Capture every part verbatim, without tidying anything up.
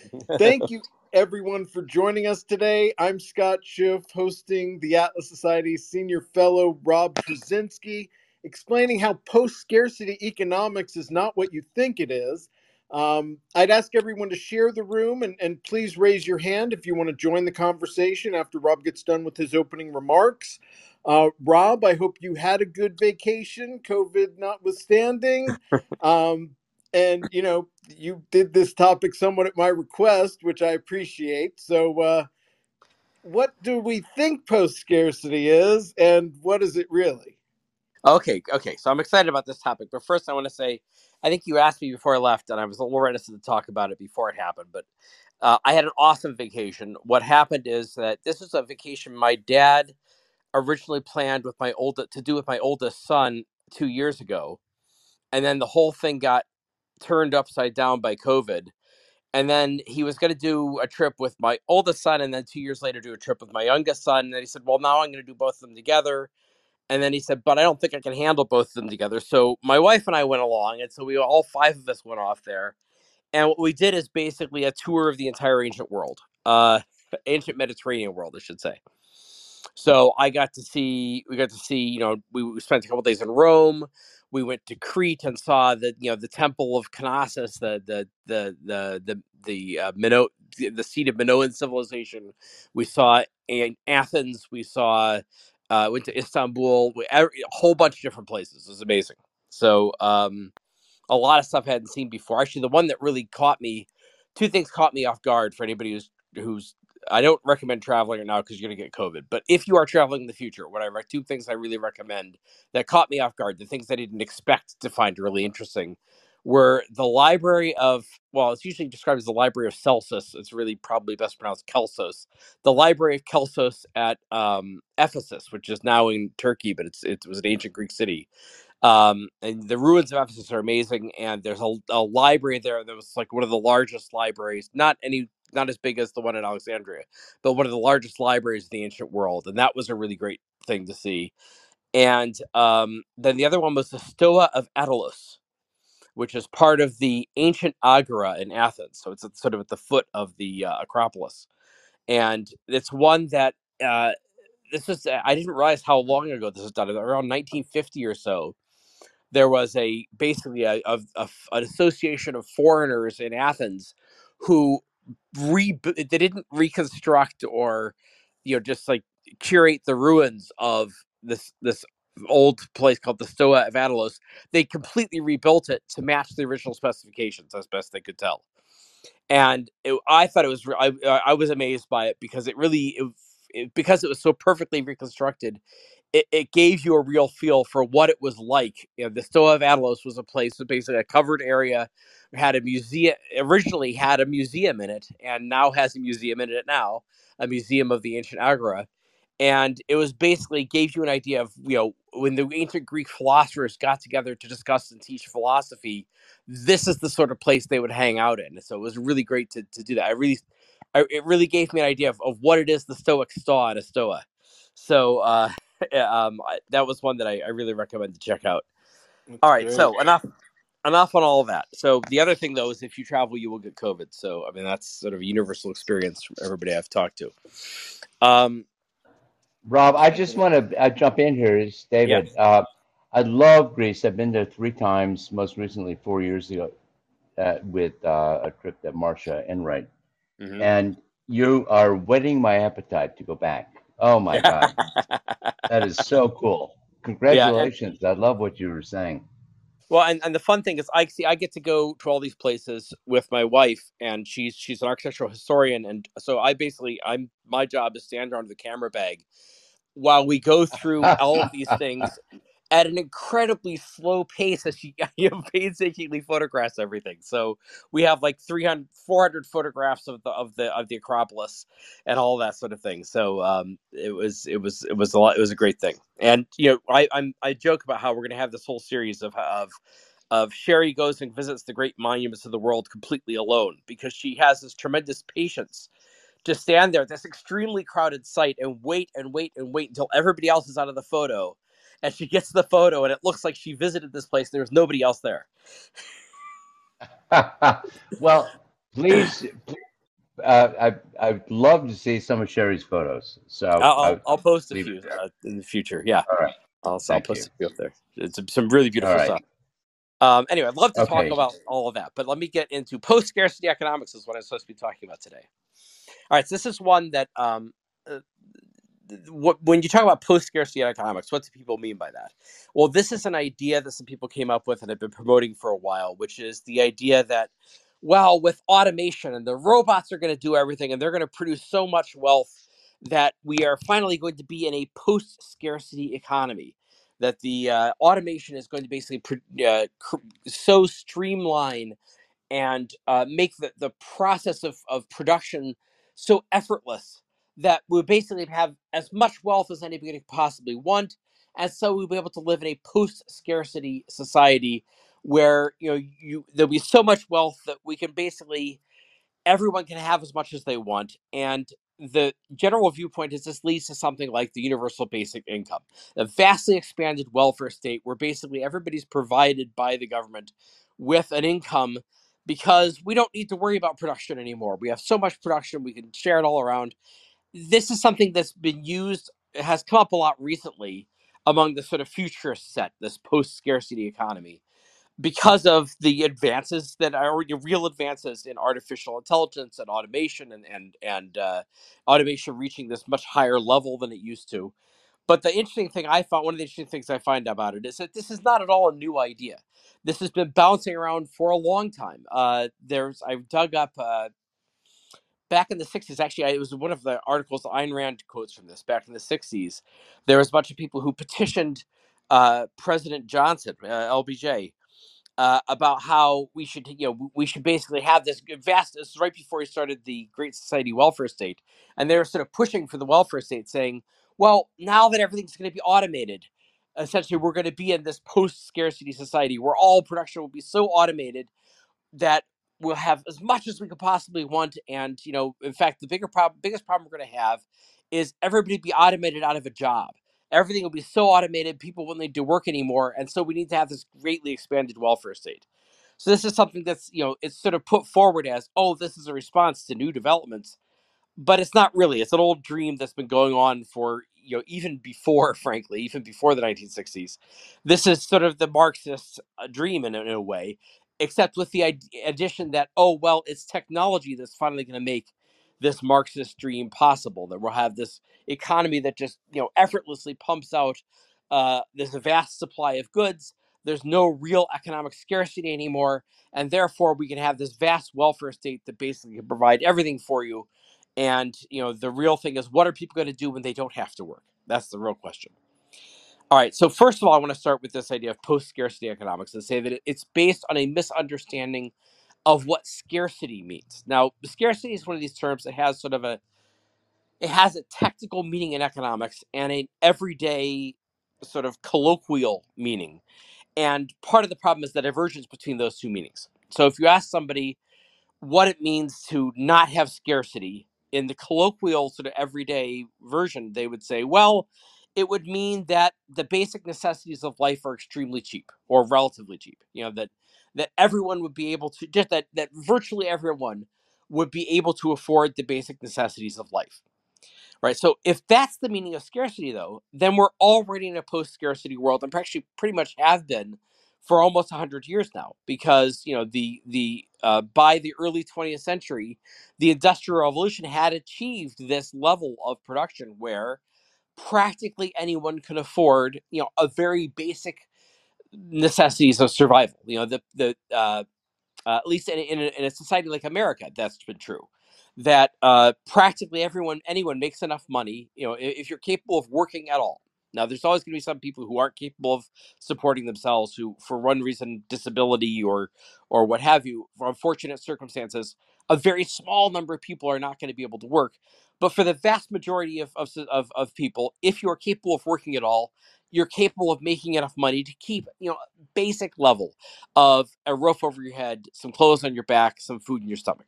Thank you, everyone, for joining us today. I'm Scott Schiff, hosting the Atlas Society's Senior Fellow, Rob Trzynski, explaining how post scarcity economics is not what you think it is. Um, I'd ask everyone to share the room and, and please raise your hand if you want to join the conversation after Rob gets done with his opening remarks. Uh, Rob, I hope you had a good vacation, COVID notwithstanding. Um, and you know you did this topic somewhat at my request, which I appreciate. So uh what do we think post scarcity is, and what is it really? Okay, okay. So I'm excited about this topic, but first I want to say, I think you asked me before I left, and I was a little reticent to talk about it before it happened. But uh, I had an awesome vacation. What happened is that this is a vacation my dad originally planned with my old to do with my oldest son two years ago, and then the whole thing got turned upside down by COVID. And then he was going to do a trip with my oldest son, and then two years later do a trip with my youngest son. And then he said, "Well, now I'm going to do both of them together." And then he said, "But I don't think I can handle both of them together." So my wife and I went along, and so we all five of us went off there. And what we did is basically a tour of the entire ancient world, uh, ancient Mediterranean world, I should say. So I got to see, we got to see, you know, we, we spent a couple days in Rome. We went to Crete and saw the, you know, the temple of Knossos, the the the the the the uh, Mino, the, the seat of Minoan civilization. We saw in Athens. We saw, uh, went to Istanbul. We, every, a whole bunch of different places. It was amazing. So um, a lot of stuff I hadn't seen before. Actually, the one that really caught me, two things caught me off guard for anybody who's who's. I don't recommend traveling right now because you're going to get COVID. But if you are traveling in the future, what I re- two things I really recommend that caught me off guard, the things I didn't expect to find really interesting, were the library of, well, it's usually described as the library of Celsus. It's really probably best pronounced Kelsos. The library of Kelsos at um, Ephesus, which is now in Turkey, but it's it was an ancient Greek city. Um, and the ruins of Ephesus are amazing, and there's a, a library there that was like one of the largest libraries, not any, not as big as the one in Alexandria, but one of the largest libraries in the ancient world, and that was a really great thing to see. And um, then the other one was the Stoa of Attalus, which is part of the ancient Agora in Athens. So it's at, sort of at the foot of the uh, Acropolis, and it's one that uh, this is. I didn't realize how long ago this was done. Around nineteen fifty or so, there was a basically a, a, a an association of foreigners in Athens who re they didn't reconstruct or you know just like curate the ruins of this this old place called the Stoa of Attalus. They completely rebuilt it to match the original specifications as best they could tell, and it, I thought it was I I was amazed by it because it really it, it, because it was so perfectly reconstructed. It, it gave you a real feel for what it was like. You know, the Stoa of Attalus was a place, was basically a covered area, had a museum, originally had a museum in it, and now has a museum in it now, a museum of the ancient Agora. And it was basically gave you an idea of, you know, when the ancient Greek philosophers got together to discuss and teach philosophy, this is the sort of place they would hang out in. So it was really great to, to do that. I really, I, it really gave me an idea of, of what it is the Stoics saw at a Stoa. So uh, um, that was one that I, I really recommend to check out. All That's right, great. so enough enough on all of that. So the other thing though is if you travel, you will get COVID. So I mean that's sort of a universal experience from everybody I've talked to. Um, Rob, I just want to uh, jump in here. It's yeah. David. Uh, I love Greece. I've been there three times, most recently four years ago uh, with uh, a trip that Marcia Enright. Mm-hmm. And you are whetting my appetite to go back. Oh my God, that is so cool. Yeah, and Congratulations. I love what you were saying. well, and, and the fun thing is, I see I get to go to all these places with my wife, and she's she's an architectural historian, and so I basically I'm my job is stand under the camera bag while we go through all of these things at an incredibly slow pace as she you know, painstakingly photographs everything. So we have like three hundred, four hundred photographs of the of the of the Acropolis and all that sort of thing. So um, it was it was it was a lot. It was a great thing. And you know, I I'm I joke about how we're going to have this whole series of of of Sherry goes and visits the great monuments of the world completely alone because she has this tremendous patience to stand there at this extremely crowded site and wait and wait and wait until everybody else is out of the photo. And she gets the photo, and it looks like she visited this place. There's nobody else there. Well, please, please Uh, I I'd love to see some of Sherry's photos. So I'll I, I'll, I'll I'll post a leave it few there. uh, in the future. Yeah, All right. I'll I'll Thank post you. a few up there. It's some really All beautiful right. stuff. Um, anyway, I'd love to talk Okay. about all of that, but let me get into post-scarcity economics is what I'm supposed to be talking about today. All right, so this is one that um, uh, what, when you talk about post-scarcity economics, what do people mean by that? Well, this is an idea that some people came up with and have been promoting for a while, which is the idea that, well, with automation and the robots are going to do everything and they're going to produce so much wealth that we are finally going to be in a post-scarcity economy. That the uh, automation is going to basically uh, cr- so streamline and uh, make the, the process of, of production so effortless that we'll basically have as much wealth as anybody could possibly want. And so we'll be able to live in a post-scarcity society where you know you there'll be so much wealth that we can basically everyone can have as much as they want. And the general viewpoint is this leads to something like the universal basic income, a vastly expanded welfare state where basically everybody's provided by the government with an income because we don't need to worry about production anymore. We have so much production, we can share it all around. This is something that's been used, it has come up a lot recently among the sort of futurist set, this post scarcity economy because of the advances that are real advances in artificial intelligence and automation and and and uh, automation reaching this much higher level than it used to. But the interesting thing I found, one of the interesting things I find about it is that this is not at all a new idea. This has been bouncing around for a long time. Uh, there's I've dug up uh, back in the sixties. Actually, I, it was one of the articles Ayn Rand quotes from this. Back in the sixties, there was a bunch of people who petitioned uh, President Johnson, uh, L B J, uh, about how we should, you know, we should basically have this vast. This is right before he started the Great Society welfare state, and they were sort of pushing for the welfare state, saying, "Well, now that everything's going to be automated, essentially, we're going to be in this post-scarcity society where all production will be so automated that we'll have as much as we could possibly want. And, you know, in fact, the bigger problem, biggest problem we're going to have is everybody be automated out of a job. Everything will be so automated, people won't need to work anymore. And so we need to have this greatly expanded welfare state. So this is something that's, you know, it's sort of put forward as, oh, this is a response to new developments, but it's not really. It's an old dream that's been going on for, you know, even before, frankly, even before the nineteen sixties. This is sort of the Marxist uh, dream in, a- in a way, except with the id- addition that, oh, well, it's technology that's finally going to make this Marxist dream possible. That we'll have this economy that just, you know, effortlessly pumps out uh, this vast supply of goods. There's no real economic scarcity anymore, and therefore we can have this vast welfare state that basically can provide everything for you. And, you know, the real thing is, what are people going to do when they don't have to work? That's the real question. All right. So first of all, I want to start with this idea of post-scarcity economics and say that it- it's based on a misunderstanding of what scarcity means. Now, scarcity is one of these terms that has sort of a it has a technical meaning in economics and an everyday sort of colloquial meaning. And part of the problem is the divergence between those two meanings. So if you ask somebody what it means to not have scarcity in the colloquial sort of everyday version, they would say, well, it would mean that the basic necessities of life are extremely cheap or relatively cheap. You know, that that everyone would be able to just that that virtually everyone would be able to afford the basic necessities of life. Right. So if that's the meaning of scarcity, though, then we're already in a post-scarcity world, and actually pretty much have been for almost one hundred years now, because you know the the uh, by the early twentieth century, the Industrial Revolution had achieved this level of production where practically anyone can afford, you know, a very basic necessities of survival. You know, the the uh, uh, at least in, in, a, in a society like America, that's been true. That uh, practically everyone, anyone makes enough money. You know, if, if you're capable of working at all. Now, there's always going to be some people who aren't capable of supporting themselves, who, for one reason, disability or or what have you, for unfortunate circumstances, a very small number of people are not going to be able to work. But for the vast majority of of, of, of people, if you are capable of working at all, you're capable of making enough money to keep, you know, basic level of a roof over your head, some clothes on your back, some food in your stomach.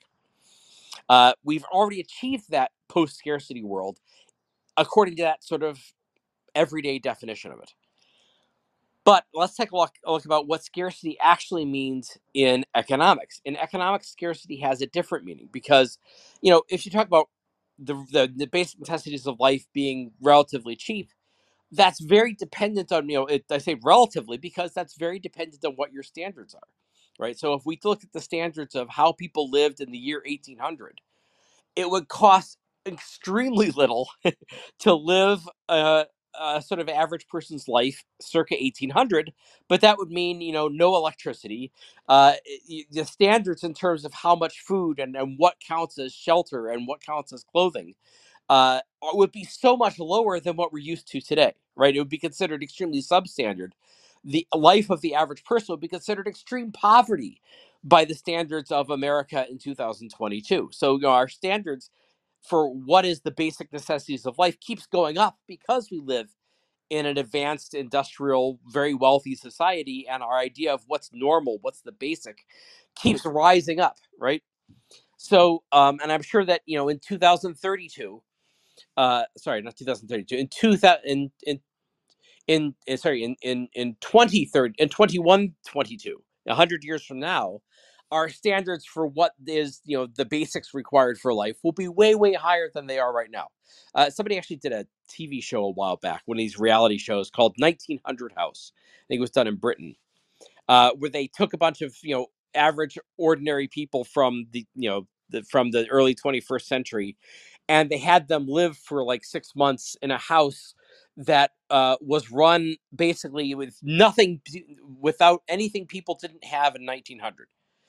Uh, we've already achieved that post scarcity world according to that sort of everyday definition of it. But let's take a look, a look about what scarcity actually means in economics. In economics, scarcity has a different meaning because, you know, if you talk about the, the, the basic necessities of life being relatively cheap, that's very dependent on, you know, it, I say relatively because that's very dependent on what your standards are, right? So if we look at the standards of how people lived in the year eighteen hundred, it would cost extremely little to live a, a sort of average person's life circa eighteen hundred, but that would mean, you know, no electricity. Uh, the standards in terms of how much food and, and what counts as shelter and what counts as clothing uh, would be so much lower than what we're used to today, right? It would be considered extremely substandard. The life of the average person would be considered extreme poverty by the standards of America in two thousand twenty-two. So, you know, our standards for what is the basic necessities of life keeps going up because we live in an advanced industrial very wealthy society, and our idea of what's normal, what's the basic, keeps rising up, right? So um and I'm sure that, you know, in two thousand thirty-two, uh sorry, not two thousand thirty-two, in two thousand in in in, in sorry in in in twenty thirty, in twenty-one twenty-two, a hundred years from now, our standards for what is, you know, the basics required for life will be way way higher than they are right now. Uh, somebody actually did a T V show a while back, one of these reality shows called nineteen hundred House. I think it was done in Britain, uh, where they took a bunch of, you know, average ordinary people from the, you know, the, from the early twenty-first century, and they had them live for like six months in a house that uh, was run basically with nothing, without anything people didn't have in nineteen hundred.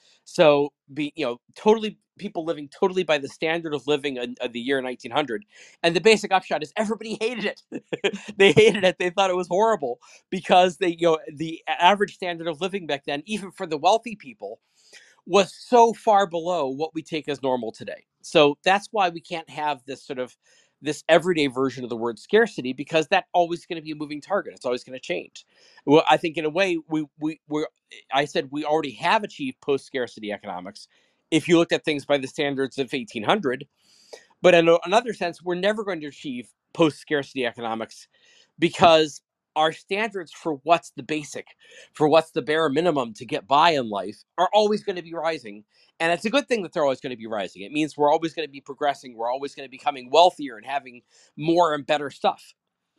So, be, you know, totally people living totally by the standard of living in, of the year nineteen hundred, and the basic upshot is everybody hated it. They hated it. They thought it was horrible because they, you know, the average standard of living back then, even for the wealthy people, was so far below what we take as normal today. So that's why we can't have this sort of this everyday version of the word scarcity, because that's always going to be a moving target. It's always going to change. Well, I think in a way we we we I said we already have achieved post scarcity economics if you looked at things by the standards of eighteen hundred, but in another sense we're never going to achieve post scarcity economics because our standards for what's the basic, for what's the bare minimum to get by in life are always going to be rising. And it's a good thing that they're always going to be rising. It means we're always going to be progressing. We're always going to be becoming wealthier and having more and better stuff.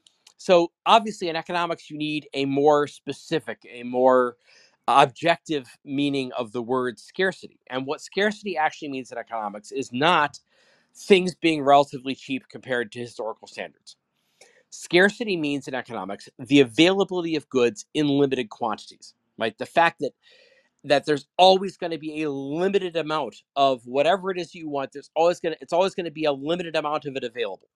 So obviously in economics, you need a more specific, a more objective meaning of the word scarcity. And what scarcity actually means in economics is not things being relatively cheap compared to historical standards. Scarcity means in economics the availability of goods in limited quantities, right? The fact that that there's always going to be a limited amount of whatever it is you want. There's always going to it's always going to be a limited amount of it available.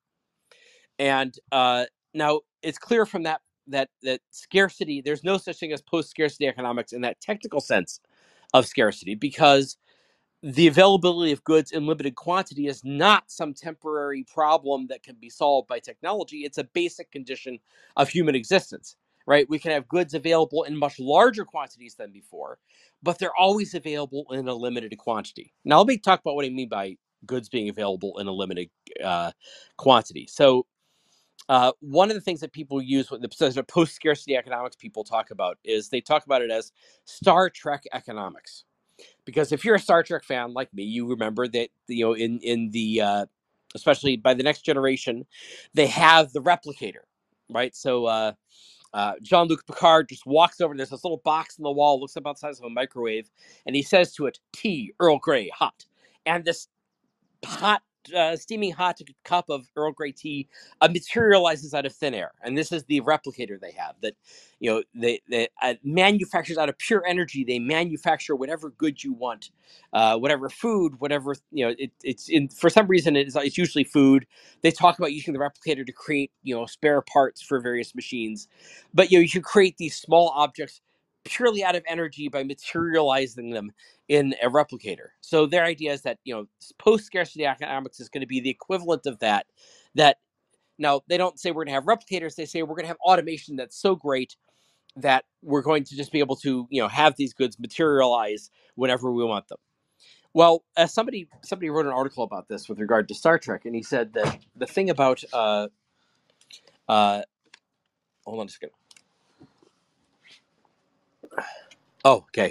And uh, now it's clear from that that that scarcity, there's no such thing as post scarcity economics in that technical sense of scarcity, because the availability of goods in limited quantity is not some temporary problem that can be solved by technology. It's a basic condition of human existence, right? We can have goods available in much larger quantities than before, but they're always available in a limited quantity. Now, let me talk about what I mean by goods being available in a limited uh, quantity. So, uh, one of the things that people use, what the post scarcity economics people talk about, is they talk about it as Star Trek economics. Because if you're a Star Trek fan like me, you remember that, you know, in in the uh, especially by the Next Generation, they have the replicator, right? So uh, uh, Jean-Luc Picard just walks over. There's this little box in the wall, looks about the size of a microwave, and he says to it, "Tea, Earl Grey, hot." And this hot, uh, steaming hot cup of Earl Grey tea uh, materializes out of thin air, and this is the replicator they have. That, you know, they, they uh, manufactures out of pure energy. They manufacture whatever good you want, uh, whatever food, whatever, you know. It, it's in for some reason it's, it's usually food. They talk about using the replicator to create, you know, spare parts for various machines, but you know you can create these small objects purely out of energy by materializing them in a replicator. So their idea is that, you know, post scarcity economics is going to be the equivalent of that. That now they don't say we're going to have replicators. They say we're going to have automation that's so great that we're going to just be able to, you know, have these goods materialize whenever we want them. Well, as somebody somebody wrote an article about this with regard to Star Trek, and he said that the thing about uh, uh, hold on a second. Oh, okay.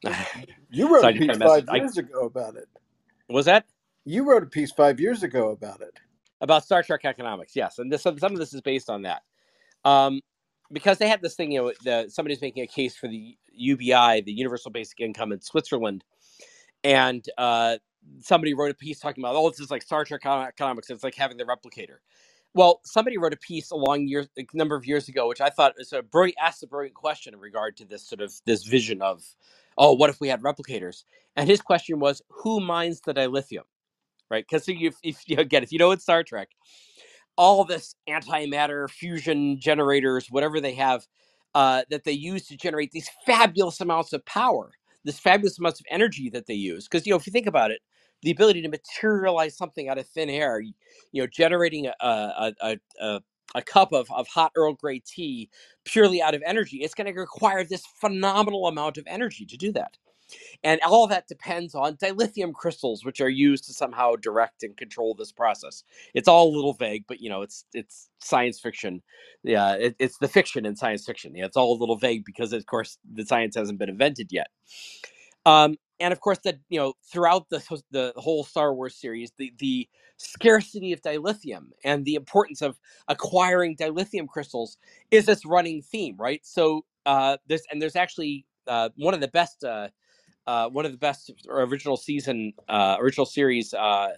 You wrote So a I just piece got a message. five I, years ago about it. was that You wrote a piece five years ago about it. about Star Trek economics? Yes, and this, some some of this is based on that. Um, because they had this thing, you know, the, somebody's making a case for the U B I, the Universal Basic Income in Switzerland, and uh, somebody wrote a piece talking about, oh, this is like Star Trek economics. It's like having the replicator. Well, somebody wrote a piece a long year, a number of years ago, which I thought was a brilliant, asked a brilliant question in regard to this sort of this vision of, oh, what if we had replicators? And his question was, who mines the dilithium, right? Because if, if you again, if you know it's Star Trek, all this antimatter fusion generators, whatever they have, uh, that they use to generate these fabulous amounts of power, this fabulous amounts of energy that they use. Because, you know, if you think about it, the ability to materialize something out of thin air, you, you know, generating a a, a, a, a cup of, of hot Earl Grey tea purely out of energy, it's going to require this phenomenal amount of energy to do that. And all of that depends on dilithium crystals, which are used to somehow direct and control this process. It's all a little vague, but you know, it's it's science fiction. Yeah, it, it's the fiction in science fiction. Yeah, it's all a little vague because, of course, the science hasn't been invented yet. Um, and of course, that you know, throughout the the whole Star Wars series, the the scarcity of dilithium and the importance of acquiring dilithium crystals is this running theme, right? So uh, there's and there's actually uh, one of the best. Uh, uh, one of the best original season, uh, original series uh,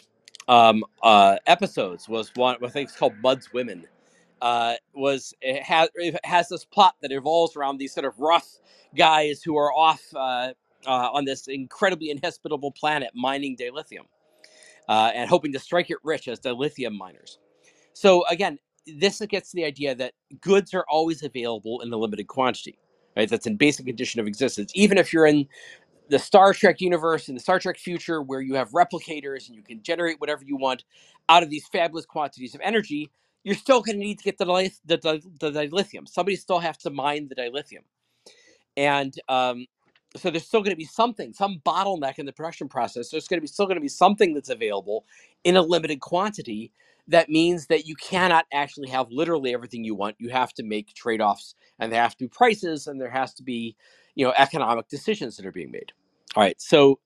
um, uh, episodes was one. I think it's called Mud's Women. Uh, was it has it has this plot that evolves around these sort of rough guys who are off uh, uh, on this incredibly inhospitable planet mining dilithium uh, and hoping to strike it rich as dilithium miners. So again, this gets to the idea that goods are always available in a limited quantity. Right, that's in basic condition of existence. Even if you're in the Star Trek universe and the Star Trek future, where you have replicators and you can generate whatever you want out of these fabulous quantities of energy, you're still going to need to get the, the, the, the dilithium. Somebody still has to mine the dilithium. And um, so there's still going to be something, some bottleneck in the production process. There's going to be still going to be something that's available in a limited quantity. That means that you cannot actually have literally everything you want. You have to make trade-offs, and there have to be prices, and there has to be, you know, economic decisions that are being made. All right, so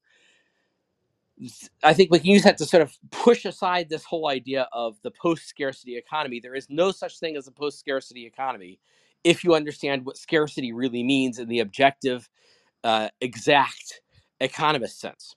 I think we can use that to sort of push aside this whole idea of the post-scarcity economy. There is no such thing as a post-scarcity economy if you understand what scarcity really means in the objective, uh, exact economist sense.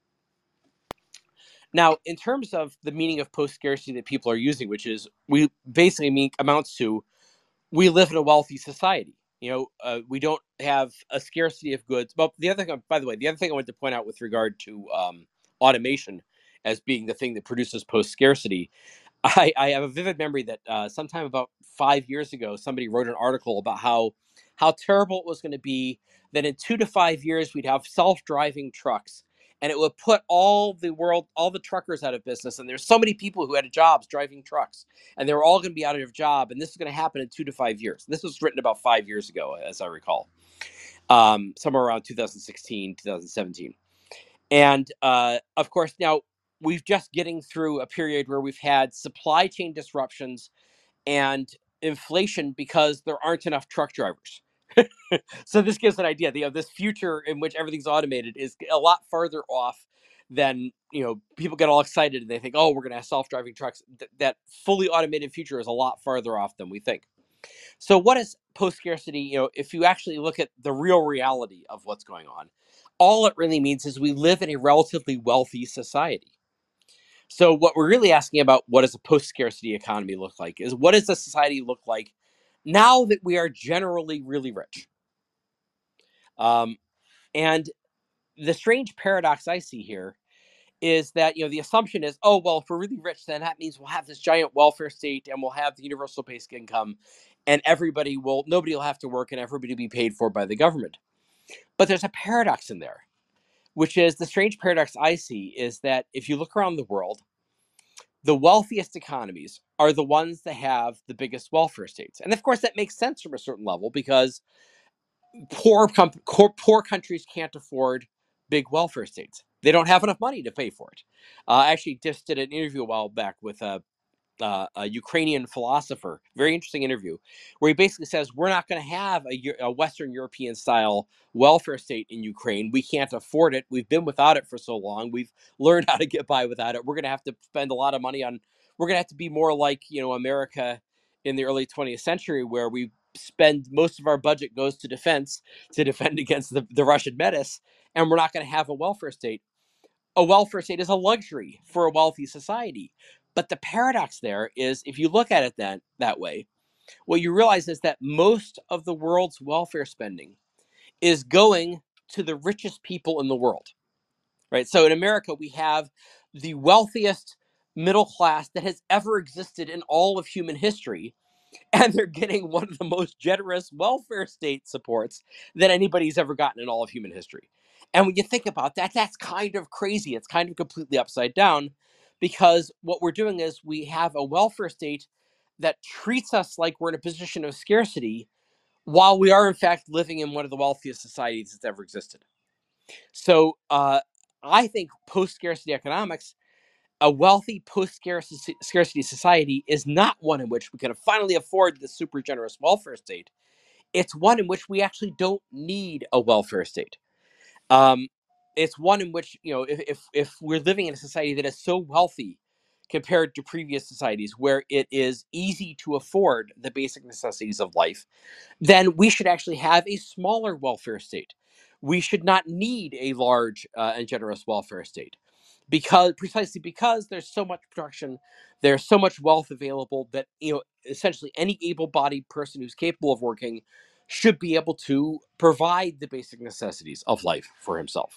Now, in terms of the meaning of post-scarcity that people are using, which is we basically mean amounts to we live in a wealthy society. You know, uh, we don't have a scarcity of goods. But the other thing, by the way, the other thing I wanted to point out with regard to um, automation as being the thing that produces post-scarcity, I, I have a vivid memory that uh, sometime about five years ago, somebody wrote an article about how how terrible it was going to be that in two to five years we'd have self-driving trucks, and it would put all the world, all the truckers out of business. And there's so many people who had jobs driving trucks, and they were all going to be out of job. And this is going to happen in two to five years. This was written about five years ago, as I recall, um, somewhere around two thousand sixteen, two thousand seventeen. And uh, of course, now we've just getting through a period where we've had supply chain disruptions and inflation because there aren't enough truck drivers. So this gives an idea. You know, this future in which everything's automated is a lot farther off than, you know, people get all excited and they think, oh, we're going to have self-driving trucks. Th- that fully automated future is a lot farther off than we think. So what is post-scarcity? You know, if you actually look at the real reality of what's going on, all it really means is we live in a relatively wealthy society. So what we're really asking about, what does a post-scarcity economy look like, is what does the society look like now that we are generally really rich? Um, and the strange paradox I see here is that, you know, the assumption is, oh, well, if we're really rich, then that means we'll have this giant welfare state and we'll have the universal basic income and everybody will, nobody will have to work and everybody will be paid for by the government. But there's a paradox in there, which is the strange paradox I see is that if you look around the world, the wealthiest economies are the ones that have the biggest welfare states. And of course, that makes sense from a certain level because poor, com- poor countries can't afford big welfare states. They don't have enough money to pay for it. Uh, I actually just did an interview a while back with a uh, a Ukrainian philosopher. Very interesting interview, where he basically says we're not going to have a, a Western European style welfare state in Ukraine. We can't afford it. We've been without it for so long. We've learned how to get by without it. We're going to have to spend a lot of money on. We're going to have to be more like, you know, America in the early twentieth century, where we spend most of our budget goes to defense to defend against the, the Russian menace, and we're not going to have a welfare state. A welfare state is a luxury for a wealthy society. But the paradox there is, if you look at it that, that way, what you realize is that most of the world's welfare spending is going to the richest people in the world, right? So in America, we have the wealthiest middle class that has ever existed in all of human history, and they're getting one of the most generous welfare state supports that anybody's ever gotten in all of human history. And when you think about that, that's kind of crazy. It's kind of completely upside down, because what we're doing is we have a welfare state that treats us like we're in a position of scarcity, while we are in fact living in one of the wealthiest societies that's ever existed. So uh, I think post-scarcity economics, a wealthy post-scarcity society, is not one in which we can finally afford the super generous welfare state. It's one in which we actually don't need a welfare state. Um, it's one in which, you know, if, if if we're living in a society that is so wealthy compared to previous societies, where it is easy to afford the basic necessities of life, then we should actually have a smaller welfare state. We should not need a large uh, and generous welfare state, because precisely because there's so much production, there's so much wealth available, that, you know, essentially any able-bodied person who's capable of working should be able to provide the basic necessities of life for himself.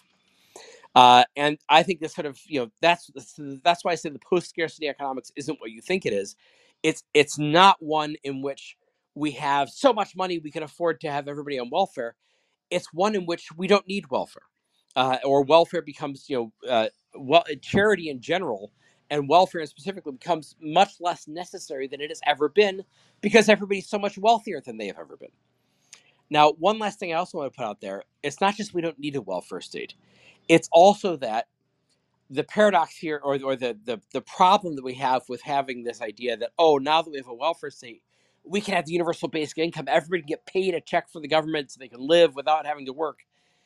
Uh, and I think this sort of, you know, that's that's why I say the post-scarcity economics isn't what you think it is. It's it's not one in which we have so much money we can afford to have everybody on welfare. It's one in which we don't need welfare, uh, or welfare becomes, you know, uh, well, charity in general and welfare specifically becomes much less necessary than it has ever been, because everybody's so much wealthier than they have ever been. Now, one last thing I also want to put out there: it's not just we don't need a welfare state; it's also that the paradox here, or, or the, the the problem that we have with having this idea that, oh, now that we have a welfare state, we can have the universal basic income, everybody can get paid a check for the government so they can live without having to work,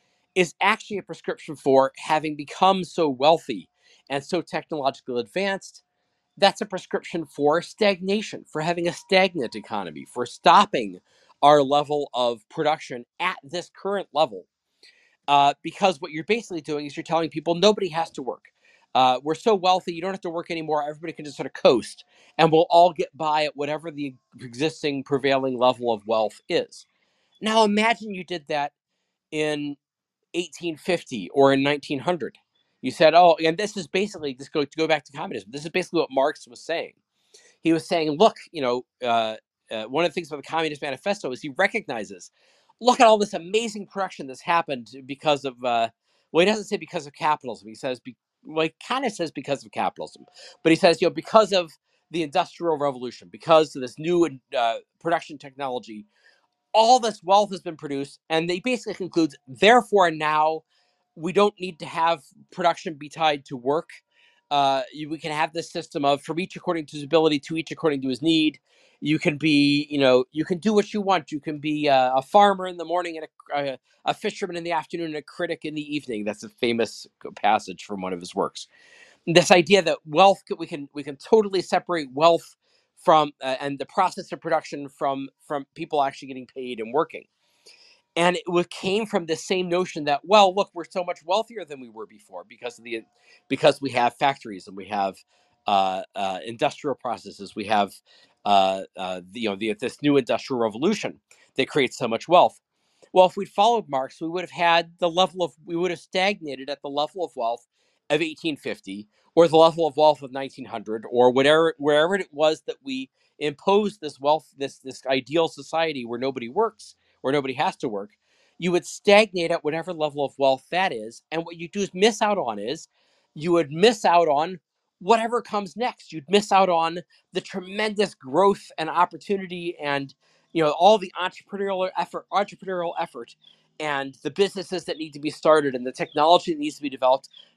is actually a prescription for having become so wealthy and so technologically advanced. That's a prescription for stagnation, for having a stagnant economy, for stopping our level of production at this current level. Uh, because what you're basically doing is you're telling people nobody has to work. Uh, we're so wealthy, you don't have to work anymore. Everybody can just sort of coast, and we'll all get by at whatever the existing prevailing level of wealth is. Now, imagine you did that in eighteen fifty or in nineteen hundred. You said, oh, and this is basically, this go to go back to communism. This is basically what Marx was saying. He was saying, look, you know, uh, uh, one of the things about the Communist Manifesto is he recognizes, look at all this amazing production that's happened because of, uh, well, he doesn't say because of capitalism. He says, be, well, he kind of says because of capitalism, but he says, you know, because of the Industrial Revolution, because of this new uh, production technology, all this wealth has been produced. And they basically concludes, therefore now we don't need to have production be tied to work. Uh, you, we can have this system of from each according to his ability, to each according to his need. You can be, you know, you can do what you want. You can be a, a farmer in the morning and a, a, a fisherman in the afternoon and a critic in the evening. That's a famous passage from one of his works. This idea that wealth, we can we can totally separate wealth from uh, and the process of production from from people actually getting paid and working. And it came from the same notion that, well, look, we're so much wealthier than we were before because of the because we have factories and we have uh, uh, industrial processes. We have uh, uh, the, you know the, this new industrial revolution that creates so much wealth. Well, if we'd followed Marx, we would have had the level of we would have stagnated at the level of wealth of eighteen fifty, or the level of wealth of nineteen hundred, or whatever wherever it was that we imposed this wealth, this this ideal society where nobody works, where nobody has to work. You would stagnate at whatever level of wealth that is, and what you do is miss out on is you would miss out on whatever comes next. You'd miss out on the tremendous growth and opportunity, and, you know, all the entrepreneurial effort, entrepreneurial effort, and the businesses that need to be started, and the technology that needs to be developed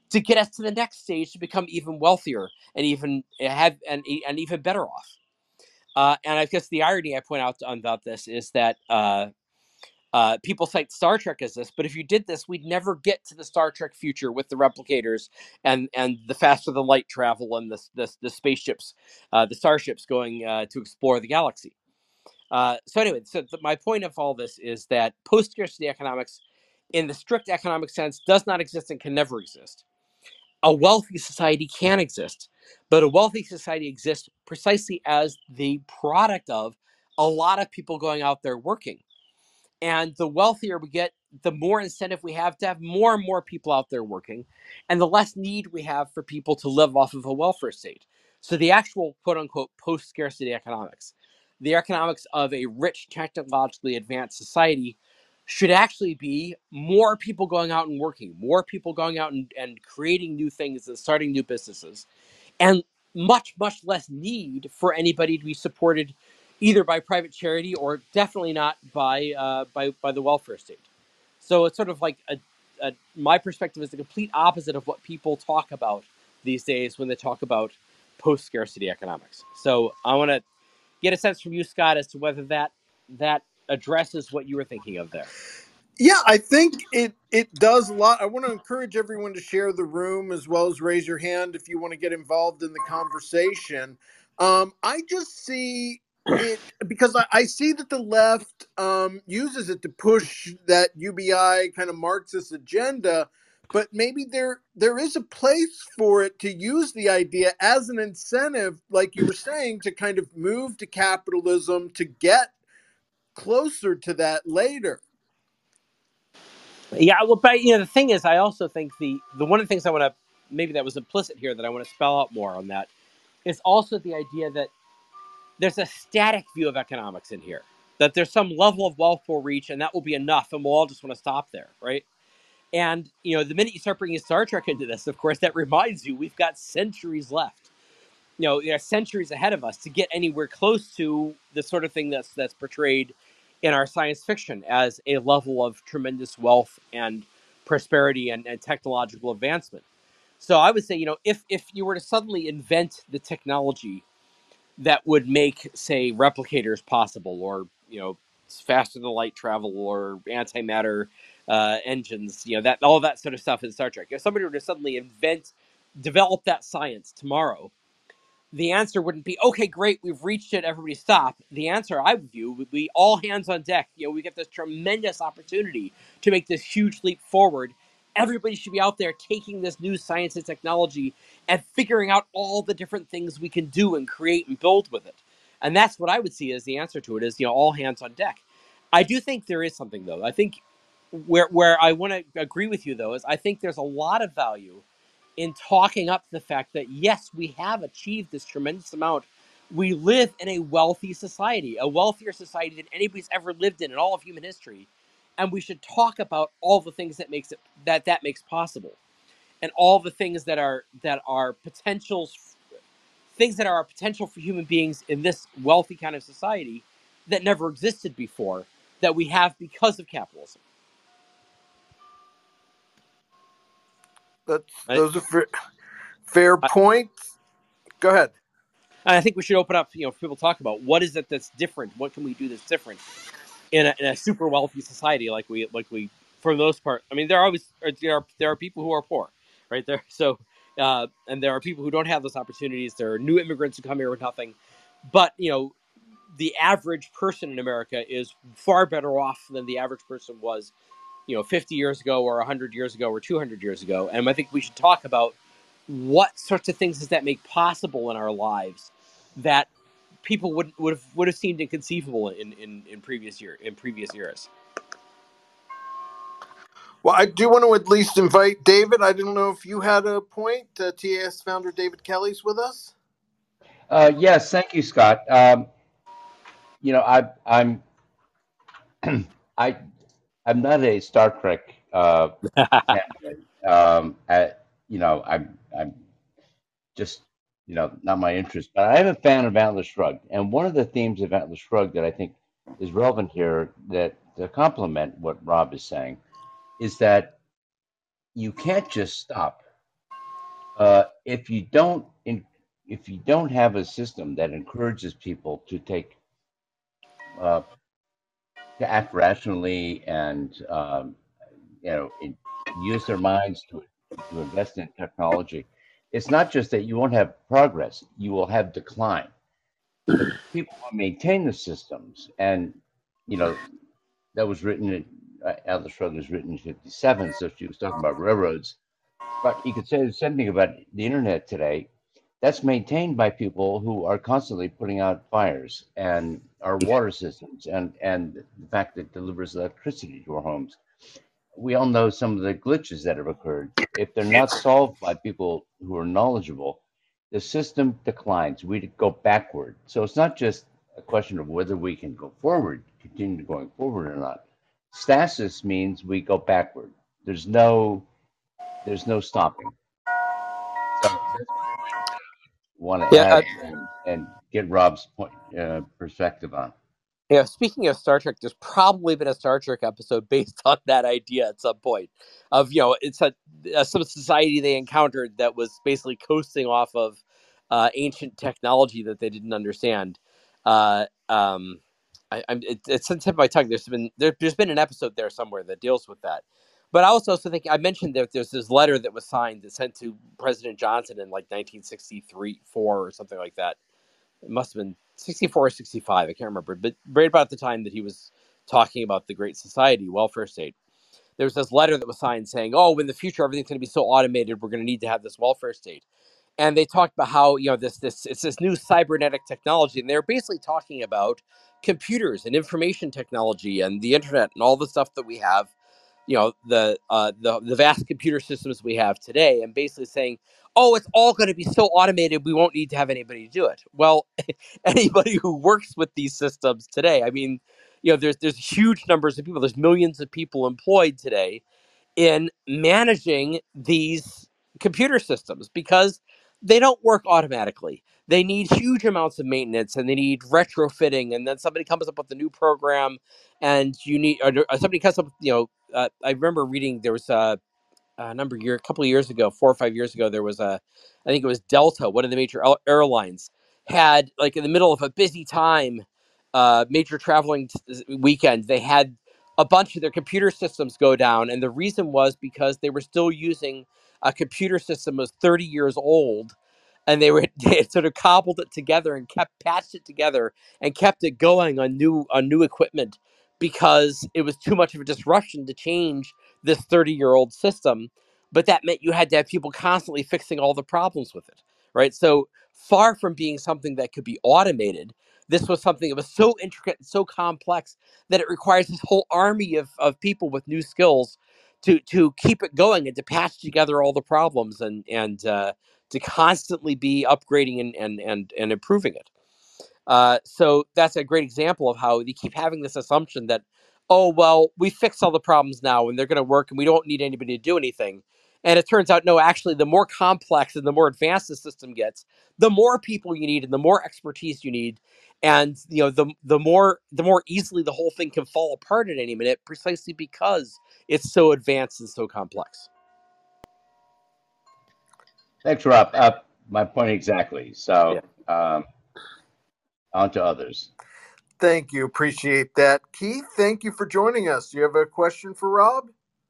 to get us to the next stage to become even wealthier and even have and, and even better off. Uh, and I guess the irony I point out about this is that uh, uh, people cite Star Trek as this, but if you did this, we'd never get to the Star Trek future with the replicators and and the faster than light travel and the the, the spaceships, uh, the starships going uh, to explore the galaxy. Uh, so anyway, so the, my point of all this is that post-scarcity economics, in the strict economic sense, does not exist and can never exist. A wealthy society can exist, but a wealthy society exists precisely as the product of a lot of people going out there working. And the wealthier we get, the more incentive we have to have more and more people out there working, and the less need we have for people to live off of a welfare state. So the actual quote unquote post scarcity economics, the economics of a rich, technologically advanced society, should actually be more people going out and working, more people going out and, and creating new things and starting new businesses, and much, much less need for anybody to be supported either by private charity or definitely not by uh, by by the welfare state. So it's sort of like a, a my perspective is the complete opposite of what people talk about these days when they talk about post scarcity economics. So I want to get a sense from you, Scott, as to whether that that addresses what you were thinking of there. Yeah, I think it it does a lot. I want to encourage everyone to share the room as well as raise your hand if you want to get involved in the conversation. Um, I just see it because I, I see that the left um, uses it to push that U B I kind of Marxist agenda, but maybe there there is a place for it to use the idea as an incentive, like you were saying, to kind of move to capitalism to get closer to that later. Yeah, well, but you know, the thing is, I also think the the one of the things I want to maybe that was implicit here that I want to spell out more on that is also the idea that there's a static view of economics in here. That there's some level of wealth we'll reach, and that will be enough, and we'll all just want to stop there, right? And you know, the minute you start bringing Star Trek into this, of course, that reminds you we've got centuries left. You know, there are centuries ahead of us to get anywhere close to the sort of thing that's that's portrayed in our science fiction as a level of tremendous wealth and prosperity and, and technological advancement. So I would say, you know, if if you were to suddenly invent the technology that would make, say, replicators possible, or you know, faster than light travel, or antimatter uh, engines, you know, that all that sort of stuff in Star Trek. If somebody were to suddenly invent, develop that science tomorrow, the answer wouldn't be, okay, great, we've reached it, everybody stop. The answer I would view would be all hands on deck. You know, we get this tremendous opportunity to make this huge leap forward. Everybody should be out there taking this new science and technology and figuring out all the different things we can do and create and build with it. And that's what I would see as the answer to it is, you know, all hands on deck. I do think there is something, though. I think where where I want to agree with you, though, is I think there's a lot of value in talking up the fact that, yes, we have achieved this tremendous amount. We live in a wealthy society, a wealthier society than anybody's ever lived in in all of human history. And we should talk about all the things that makes it that that makes possible, and all the things that are that are potentials, things that are a potential for human beings in this wealthy kind of society that never existed before, that we have because of capitalism. That's those are fair, fair points. Go ahead. And I think we should open up, you know, people talk about what is it that's different. What can we do that's different in a, in a super wealthy society like we like we for the most part. I mean, there are always there are there are people who are poor, right there. So uh, and there are people who don't have those opportunities. There are new immigrants who come here with nothing. But you know, the average person in America is far better off than the average person was, you know, fifty years ago or one hundred years ago or two hundred years ago. And I think we should talk about what sorts of things does that make possible in our lives that people would would have would have seemed inconceivable in, in, in previous year in previous years. Well, I do want to at least invite David. I didn't know if you had a point. Uh, T A S founder David Kelly's with us. Uh, yes, thank you, Scott. Um, you know, I, I'm I I'm not a Star Trek uh, candidate. Um, I, you know, I'm I'm just you know not my interest. But I am a fan of Atlas Shrugged, and one of the themes of Atlas Shrugged that I think is relevant here, that to complement what Rob is saying, is that you can't just stop. Uh, if you don't, in, if you don't have a system that encourages people to take, uh, to act rationally and um, you know, in, use their minds to to invest in technology, it's not just that you won't have progress; you will have decline. The people who maintain the systems, and you know, that was written in uh, Atlas Shrugged was written in fifty-seven, so she was talking about railroads. But you could say the same thing about the internet today. That's maintained by people who are constantly putting out fires, and our water systems, and and the fact that it delivers electricity to our homes. We all know some of the glitches that have occurred. If they're not solved by people who are knowledgeable, the system declines. We go backward. So it's not just a question of whether we can go forward, continue going forward or not. Stasis means we go backward. There's no there's no stopping. So that's what I might want to Yeah, uh, add and, and get Rob's point uh, perspective on. yeah. Speaking of Star Trek, there's probably been a Star Trek episode based on that idea at some point. Of you know, it's a, a some society they encountered that was basically coasting off of uh, ancient technology that they didn't understand. Uh, um, I, I'm it, it's on the tip of my tongue. There's been there, there's been an episode there somewhere that deals with that. But I also also think I mentioned that there's this letter that was signed that sent to President Johnson in like nineteen sixty-three, four or something like that. It must have been sixty-four or sixty-five. I can't remember, but right about the time that he was talking about the Great Society welfare state, there was this letter that was signed saying, "Oh, in the future everything's going to be so automated, we're going to need to have this welfare state." And they talked about how you know this this it's this new cybernetic technology, and they're basically talking about computers and information technology and the internet and all the stuff that we have, you know, the uh, the the vast computer systems we have today, and basically saying, "Oh, it's all going to be so automated, we won't need to have anybody do it." Well, anybody who works with these systems today, I mean, you know, there's there's huge numbers of people, there's millions of people employed today in managing these computer systems because they don't work automatically. They need huge amounts of maintenance and they need retrofitting. And then somebody comes up with a new program, and you need, or somebody comes up, you know, uh, I remember reading there was a, a number of year, a couple of years ago, four or five years ago, there was a, I think it was Delta, one of the major airlines, had like in the middle of a busy time, uh, major traveling t- weekend, they had a bunch of their computer systems go down, and the reason was because they were still using a computer system that was thirty years old, and they were they had sort of cobbled it together and kept patched it together and kept it going on new on new equipment because it was too much of a disruption to change this thirty year old system. But that meant you had to have people constantly fixing all the problems with it, right? So far from being something that could be automated, this was something that was so intricate and so complex that it requires this whole army of, of people with new skills to to keep it going and to patch together all the problems and and uh, to constantly be upgrading and and and, and improving it. Uh, so that's a great example of how they keep having this assumption that, oh, well, we fix all the problems now and they're going to work and we don't need anybody to do anything. And it turns out, no, actually, the more complex and the more advanced the system gets, the more people you need and the more expertise you need. And, you know, the, the more the more easily the whole thing can fall apart at any minute, precisely because it's so advanced and so complex. Thanks, Rob. Uh, my point exactly. Yeah. So um, on to others. Thank you. Appreciate that. Keith, thank you for joining us. Do you have a question for Rob?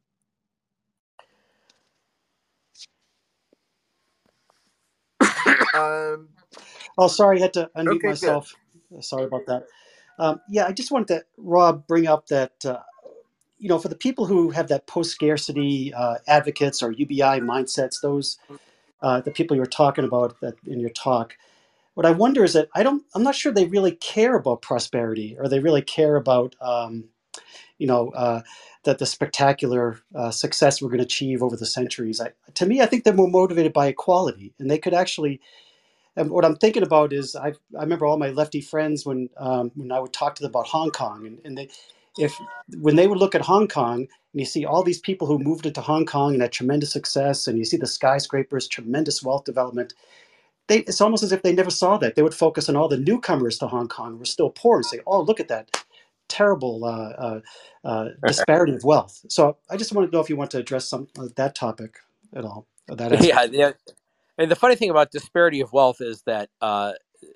um, Oh, sorry, I had to unmute okay, myself. Sorry about that. Um, yeah, I just wanted to, Rob, bring up that, uh, you know, for the people who have that post-scarcity uh, advocates or U B I mindsets, those, uh, the people you were talking about that in your talk, what I wonder is that I don't, I'm not sure they really care about prosperity or they really care about, um, you know, uh, that the spectacular uh, success we're going to achieve over the centuries. I, to me, I think they're more motivated by equality, and they could actually. And what I'm thinking about is I I remember all my lefty friends when um, when I would talk to them about Hong Kong, and, and they if when they would look at Hong Kong and you see all these people who moved into Hong Kong and had tremendous success, and you see the skyscrapers, tremendous wealth development, they it's almost as if they never saw that. They would focus on all the newcomers to Hong Kong who were still poor and say, "Oh, look at that terrible uh, uh, uh, disparity of wealth." So I just wanted to know if you want to address some uh, that topic at all, or that aspect. Yeah, yeah. And the funny thing about disparity of wealth is that uh,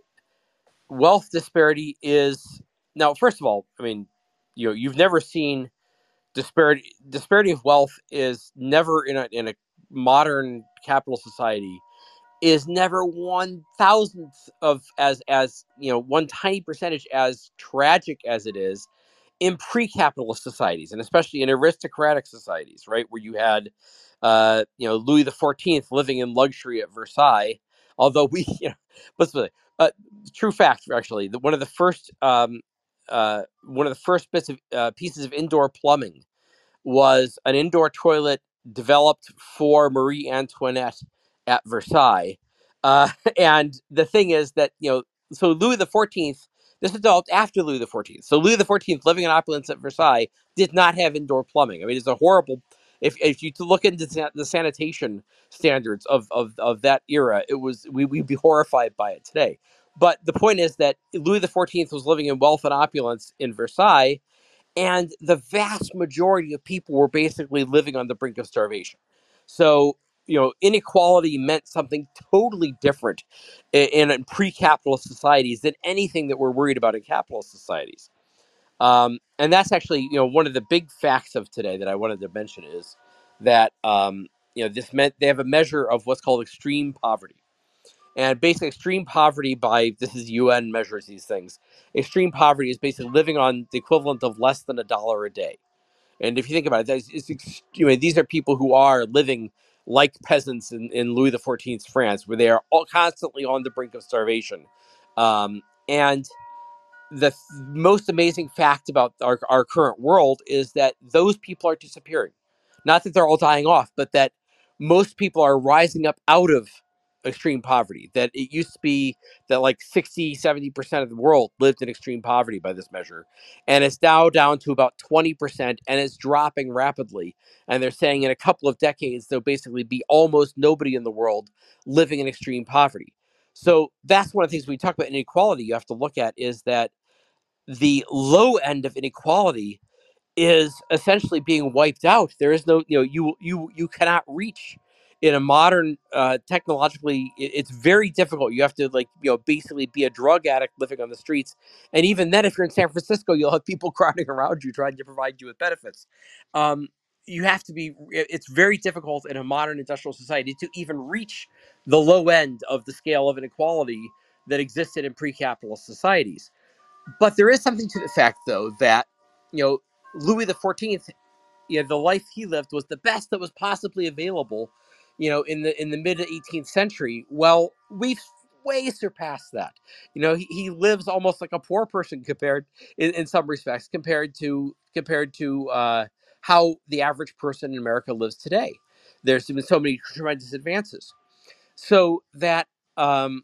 wealth disparity is now. First of all, I mean, you know, you've never seen disparity. Disparity of wealth is never in a in a modern capital society is never one thousandth of as as you know one tiny percentage as tragic as it is in pre-capitalist societies, and especially in aristocratic societies, right, where you had uh, you know Louis the Fourteenth living in luxury at Versailles. Although we, you know, let's say, uh, true fact, actually, the, one of the first um, uh, one of the first bits of uh, pieces of indoor plumbing was an indoor toilet developed for Marie Antoinette at Versailles. Uh, and the thing is that, you know, so Louis the Fourteenth, this was developed after Louis the Fourteenth. So Louis the Fourteenth, living in opulence at Versailles, did not have indoor plumbing. I mean, it's a horrible. If, if you to look into the sanitation standards of, of, of that era, it was we, we'd be horrified by it today. But the point is that Louis the Fourteenth was living in wealth and opulence in Versailles, and the vast majority of people were basically living on the brink of starvation. So, you know, inequality meant something totally different in, in pre-capitalist societies than anything that we're worried about in capitalist societies. Um, and that's actually, you know, one of the big facts of today that I wanted to mention is that, um, you know, this meant they have a measure of what's called extreme poverty. And basically, extreme poverty, by this is U N measures these things. Extreme poverty is basically living on the equivalent of less than a dollar a day. And if you think about it, it's, it's, you know, these are people who are living like peasants in, in Louis the Fourteenth's France, where they are all constantly on the brink of starvation. Um, and the th- most amazing fact about our, our current world is that those people are disappearing. Not that they're all dying off, but that most people are rising up out of extreme poverty. That it used to be that like sixty, seventy percent of the world lived in extreme poverty by this measure. And it's now down to about twenty percent, and it's dropping rapidly. And they're saying in a couple of decades, there'll basically be almost nobody in the world living in extreme poverty. So that's one of the things we talk about inequality you have to look at, is that the low end of inequality is essentially being wiped out. There is no, you know, you you you cannot reach in a modern uh, technologically. it- It's very difficult. You have to, like, you know basically be a drug addict living on the streets, and even then, if you're in San Francisco, you'll have people crowding around you trying to provide you with benefits. Um, you have to be. It's very difficult in a modern industrial society to even reach the low end of the scale of inequality that existed in pre-capitalist societies. But there is something to the fact, though, that, you know Louis the Fourteenth, you know, the life he lived was the best that was possibly available, you know, in the in the mid eighteenth century. Well, we've way surpassed that. You know, he, he lives almost like a poor person compared, in, in some respects, compared to compared to uh, how the average person in America lives today. There's been so many tremendous advances, so that. Um,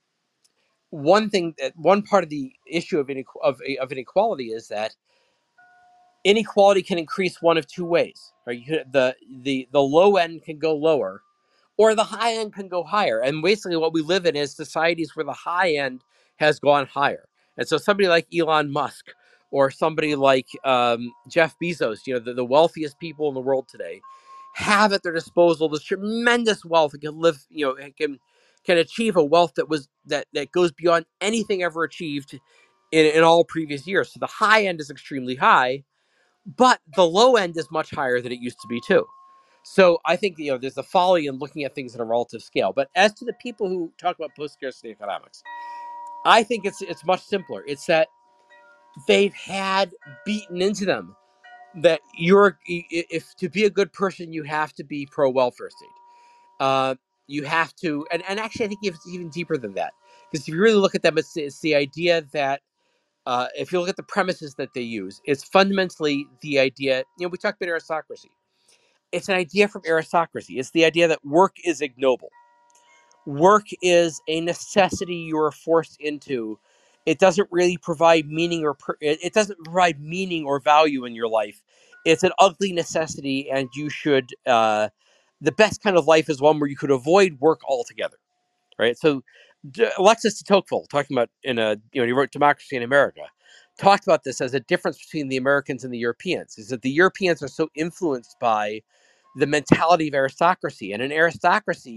one thing that one part of the issue of, inequ- of, of inequality is that inequality can increase one of two ways. Right? You could, the the the low end can go lower, or the high end can go higher. And basically, what we live in is societies where the high end has gone higher. And so, somebody like Elon Musk, or somebody like um, Jeff Bezos, you know, the, the wealthiest people in the world today, have at their disposal this tremendous wealth and can live, you know, and can can achieve a wealth that was that that goes beyond anything ever achieved in, in all previous years. So the high end is extremely high, but the low end is much higher than it used to be too. So I think, you know there's a folly in looking at things at a relative scale. But as to the people who talk about post-scarcity economics, I think it's it's much simpler. It's that they've had beaten into them that you're if to be a good person, you have to be pro welfare state. Uh, you have to, and, and actually, I think it's even deeper than that, because if you really look at them, it's, it's the idea that uh, if you look at the premises that they use, it's fundamentally the idea. You know, we talked about aristocracy. It's an idea from aristocracy. It's the idea that work is ignoble. Work is a necessity you are forced into. It doesn't really provide meaning or per- it doesn't provide meaning or value in your life. It's an ugly necessity, and you should. Uh, the best kind of life is one where you could avoid work altogether, right? So, D- Alexis de Tocqueville, talking about in a you know he wrote Democracy in America, talked about this as a difference between the Americans and the Europeans. Is that the Europeans are so influenced by the mentality of aristocracy, and in aristocracy,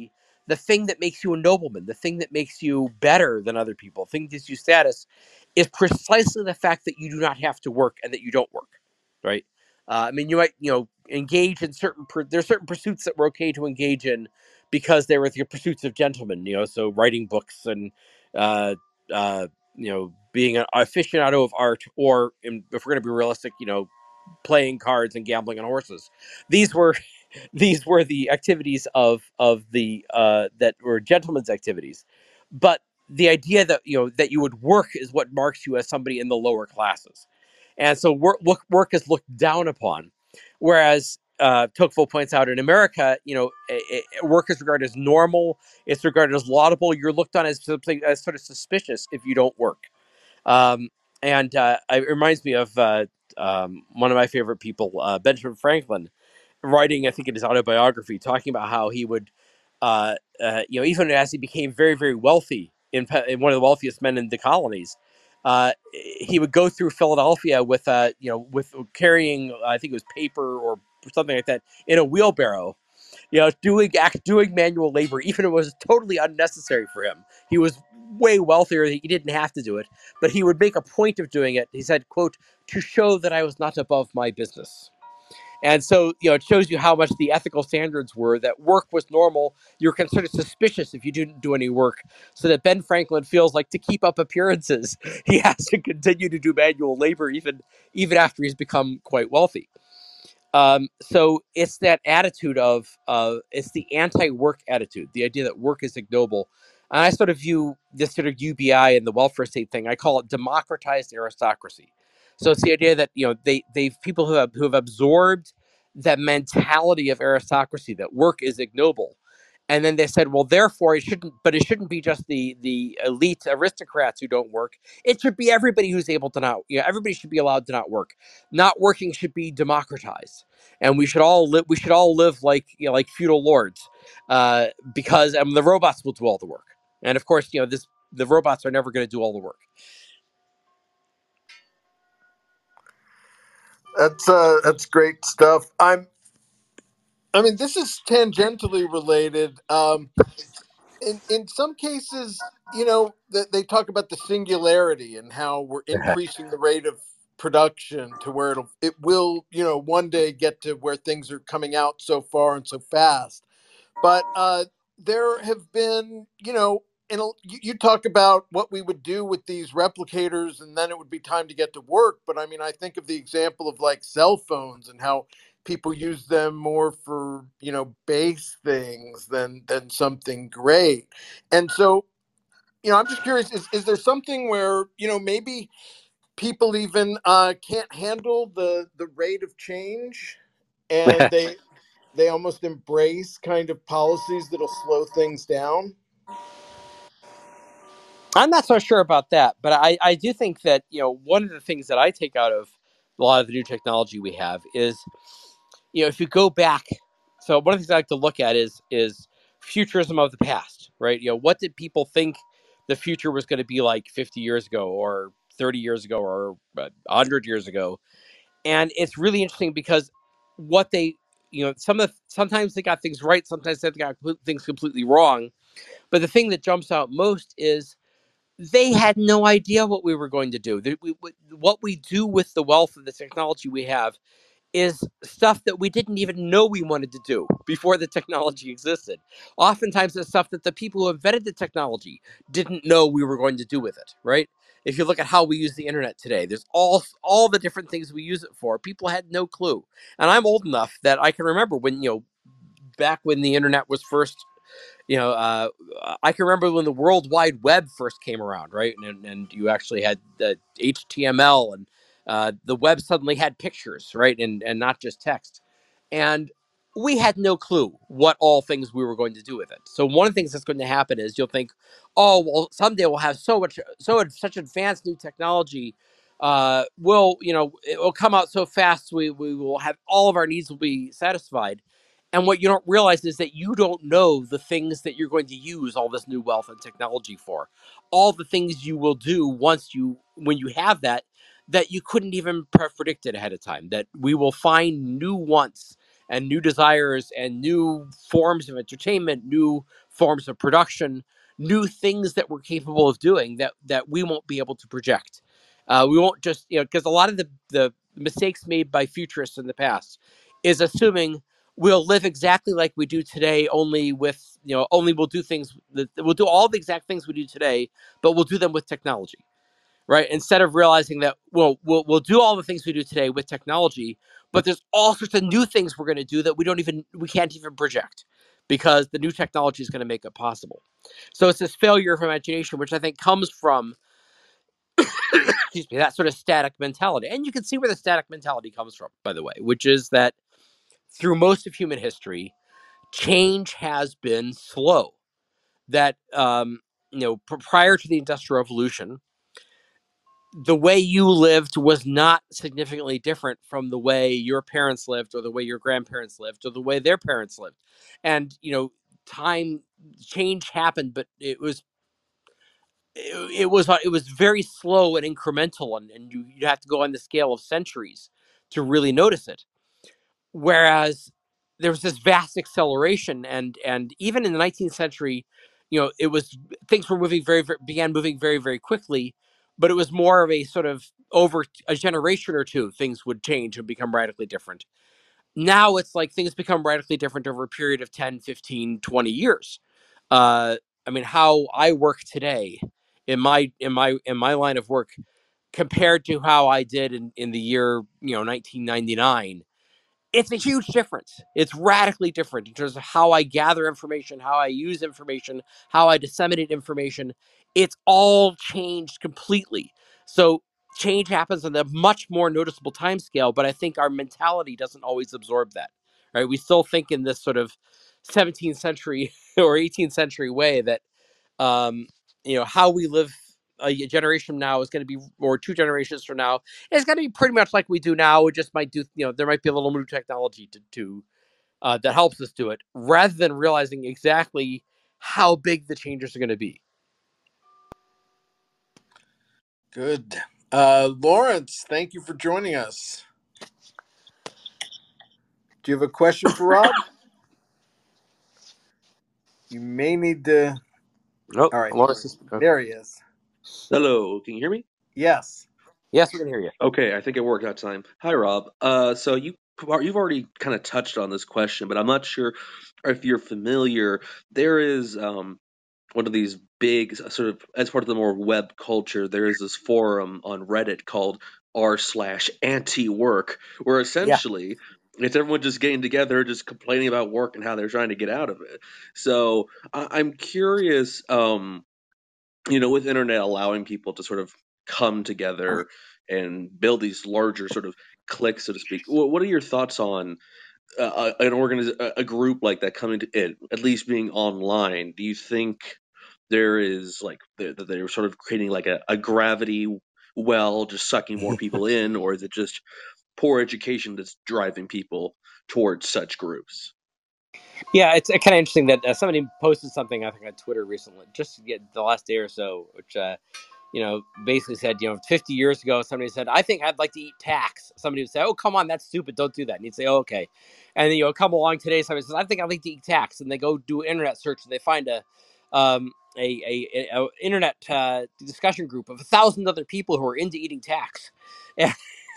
the thing that makes you a nobleman, the thing that makes you better than other people, the thing that gives you status, is precisely the fact that you do not have to work and that you don't work, right? Uh, I mean, you might, you know, engage in certain, there's certain pursuits that were okay to engage in because they were the pursuits of gentlemen, you know, so writing books and, uh, uh, you know, being an aficionado of art, or in, if we're going to be realistic, you know, playing cards and gambling on horses. These were these were the activities of of the uh, that were gentlemen's activities. But the idea that you know that you would work is what marks you as somebody in the lower classes, and so work look, work is looked down upon. Whereas uh, Tocqueville points out in America, you know, a, a, work is regarded as normal. It's regarded as laudable. You're looked on as something as sort of suspicious if you don't work. Um, and uh, it reminds me of uh, um, one of my favorite people, uh, Benjamin Franklin, writing, I think, in his autobiography, talking about how he would, uh, uh, you know, even as he became very, very wealthy, in, in one of the wealthiest men in the colonies, uh, he would go through Philadelphia with, uh, you know, with carrying, I think it was paper or something like that, in a wheelbarrow, you know, doing act, doing manual labor, even if it was totally unnecessary for him. He was way wealthier; he didn't have to do it, but he would make a point of doing it. He said, "quote to show that I was not above my business." And so, you know, it shows you how much the ethical standards were that work was normal. You're considered suspicious if you didn't do any work. So that Ben Franklin feels like to keep up appearances, he has to continue to do manual labor even even after he's become quite wealthy. Um, so it's that attitude of uh, it's the anti-work attitude, the idea that work is ignoble. And I sort of view this sort of U B I and the welfare state thing. I call it democratized aristocracy. So it's the idea that you know they they people who have who have absorbed that mentality of aristocracy that work is ignoble, and then they said, well, therefore it shouldn't. But it shouldn't be just the the elite aristocrats who don't work. It should be everybody who's able to not. You know, everybody should be allowed to not work. Not working should be democratized, and we should all live. We should all live like you know, like feudal lords, uh, because um, the robots will do all the work. And of course, you know this. The robots are never going to do all the work. That's uh, that's great stuff. I'm. I mean, this is tangentially related. Um, in in some cases, you know, that they talk about the singularity and how we're increasing the rate of production to where it'll it will you know one day get to where things are coming out so far and so fast. But uh, there have been, you know, in a, you, you talk about what we would do with these replicators, and then it would be time to get to work. But I mean, I think of the example of like cell phones and how people use them more for you know base things than than something great. And so, you know, I'm just curious: is is there something where you know maybe people even uh, can't handle the the rate of change, and they they almost embrace kind of policies that'll slow things down? I'm not so sure about that, but I, I do think that you know one of the things that I take out of a lot of the new technology we have is you know if you go back, so one of the things I like to look at is is futurism of the past, right? You know, what did people think the future was going to be like fifty years ago, or thirty years ago, or one hundred years ago? And it's really interesting because what they you know some of the, sometimes they got things right, sometimes they got things completely wrong. But the thing that jumps out most is they had no idea what we were going to do. We, we, what we do with the wealth of the technology we have is stuff that we didn't even know we wanted to do before the technology existed. Oftentimes, it's stuff that the people who invented the technology didn't know we were going to do with it, right? If you look at how we use the internet today, there's all all the different things we use it for. People had no clue. And I'm old enough that I can remember when, you know, back when the internet was first you know, uh, I can remember when the World Wide Web first came around, right? And, and you actually had the H T M L, and uh, the web suddenly had pictures, right? And, and not just text. And we had no clue what all things we were going to do with it. So one of the things that's going to happen is you'll think, oh, well, someday we'll have so much, so such advanced new technology. Uh, will you know, it will come out so fast. We, we will have all of our needs will be satisfied. And what you don't realize is that you don't know the things that you're going to use all this new wealth and technology for. All the things you will do once you, when you have that, that you couldn't even pre- predict it ahead of time. That we will find new wants and new desires and new forms of entertainment, new forms of production, new things that we're capable of doing that that we won't be able to project. Uh, we won't just, you know, because a lot of the, the mistakes made by futurists in the past is assuming we'll live exactly like we do today, only with, you know, only we'll do things that we'll do all the exact things we do today, but we'll do them with technology, right? Instead of realizing that, well, we'll we'll do all the things we do today with technology, but there's all sorts of new things we're going to do that we don't even we can't even project because the new technology is going to make it possible. So it's this failure of imagination, which I think comes from excuse me, that sort of static mentality. And you can see where the static mentality comes from, by the way, which is that through most of human history, change has been slow. That um, you know, pr- prior to the Industrial Revolution, the way you lived was not significantly different from the way your parents lived, or the way your grandparents lived, or the way their parents lived. And you know, time change happened, but it was it, it was it was very slow and incremental, and, and you you have to go on the scale of centuries to really notice it. Whereas there was this vast acceleration, and and even in the nineteenth century, you know, it was things were moving very, very began moving very, very quickly, but it was more of a sort of over a generation or two, things would change and become radically different. Now it's like things become radically different over a period of ten, fifteen, twenty years. uh I mean, how I work today in my in my in my line of work compared to how I did in in the year, you know, nineteen ninety-nine, it's a huge difference. It's radically different in terms of how I gather information, how I use information, how I disseminate information. It's all changed completely. So change happens on a much more noticeable time scale, but I think our mentality doesn't always absorb that. Right? We still think in this sort of seventeenth century or eighteenth century way that um, you know, how we live a generation from now is going to be, or two generations from now, it's going to be pretty much like we do now. It just might do, you know, there might be a little new technology to, to uh, that helps us do it, rather than realizing exactly how big the changes are going to be. Good. Uh, Lawrence, thank you for joining us. Do you have a question for Rob? You may need to. Oh, All right. Lawrence is, okay. There he is. Hello, can you hear me? Yes. Yes, we can hear you. Okay, I think it worked out time. Hi, Rob. Uh, so you you've already kind of touched on this question, but I'm not sure if you're familiar. There is um one of these big sort of, as part of the more web culture, there is this forum on Reddit called r slash anti work, where Yeah. essentially it's everyone just getting together, just complaining about work and how they're trying to get out of it. So I- I'm curious. Um, you know, with internet allowing people to sort of come together and build these larger sort of cliques, so to speak. Wh- What are your thoughts on uh, an organiz- a group like that coming to it, at least being online? Do you think there is like that they're sort of creating like a, a gravity well, just sucking more people in, or is it just poor education that's driving people towards such groups? Yeah, it's uh, kind of interesting that uh, somebody posted something, I think, on Twitter recently, just the last day or so, which uh, you know, basically said, you know, fifty years ago, somebody said, I think I'd like to eat tax. Somebody would say, oh, come on, that's stupid. Don't do that. And you'd say, oh, okay. And then, you know, come along today, somebody says, I think I'd like to eat tax. And they go do an internet search and they find a, um, a, a, a, a internet uh, discussion group of a thousand other people who are into eating tax. And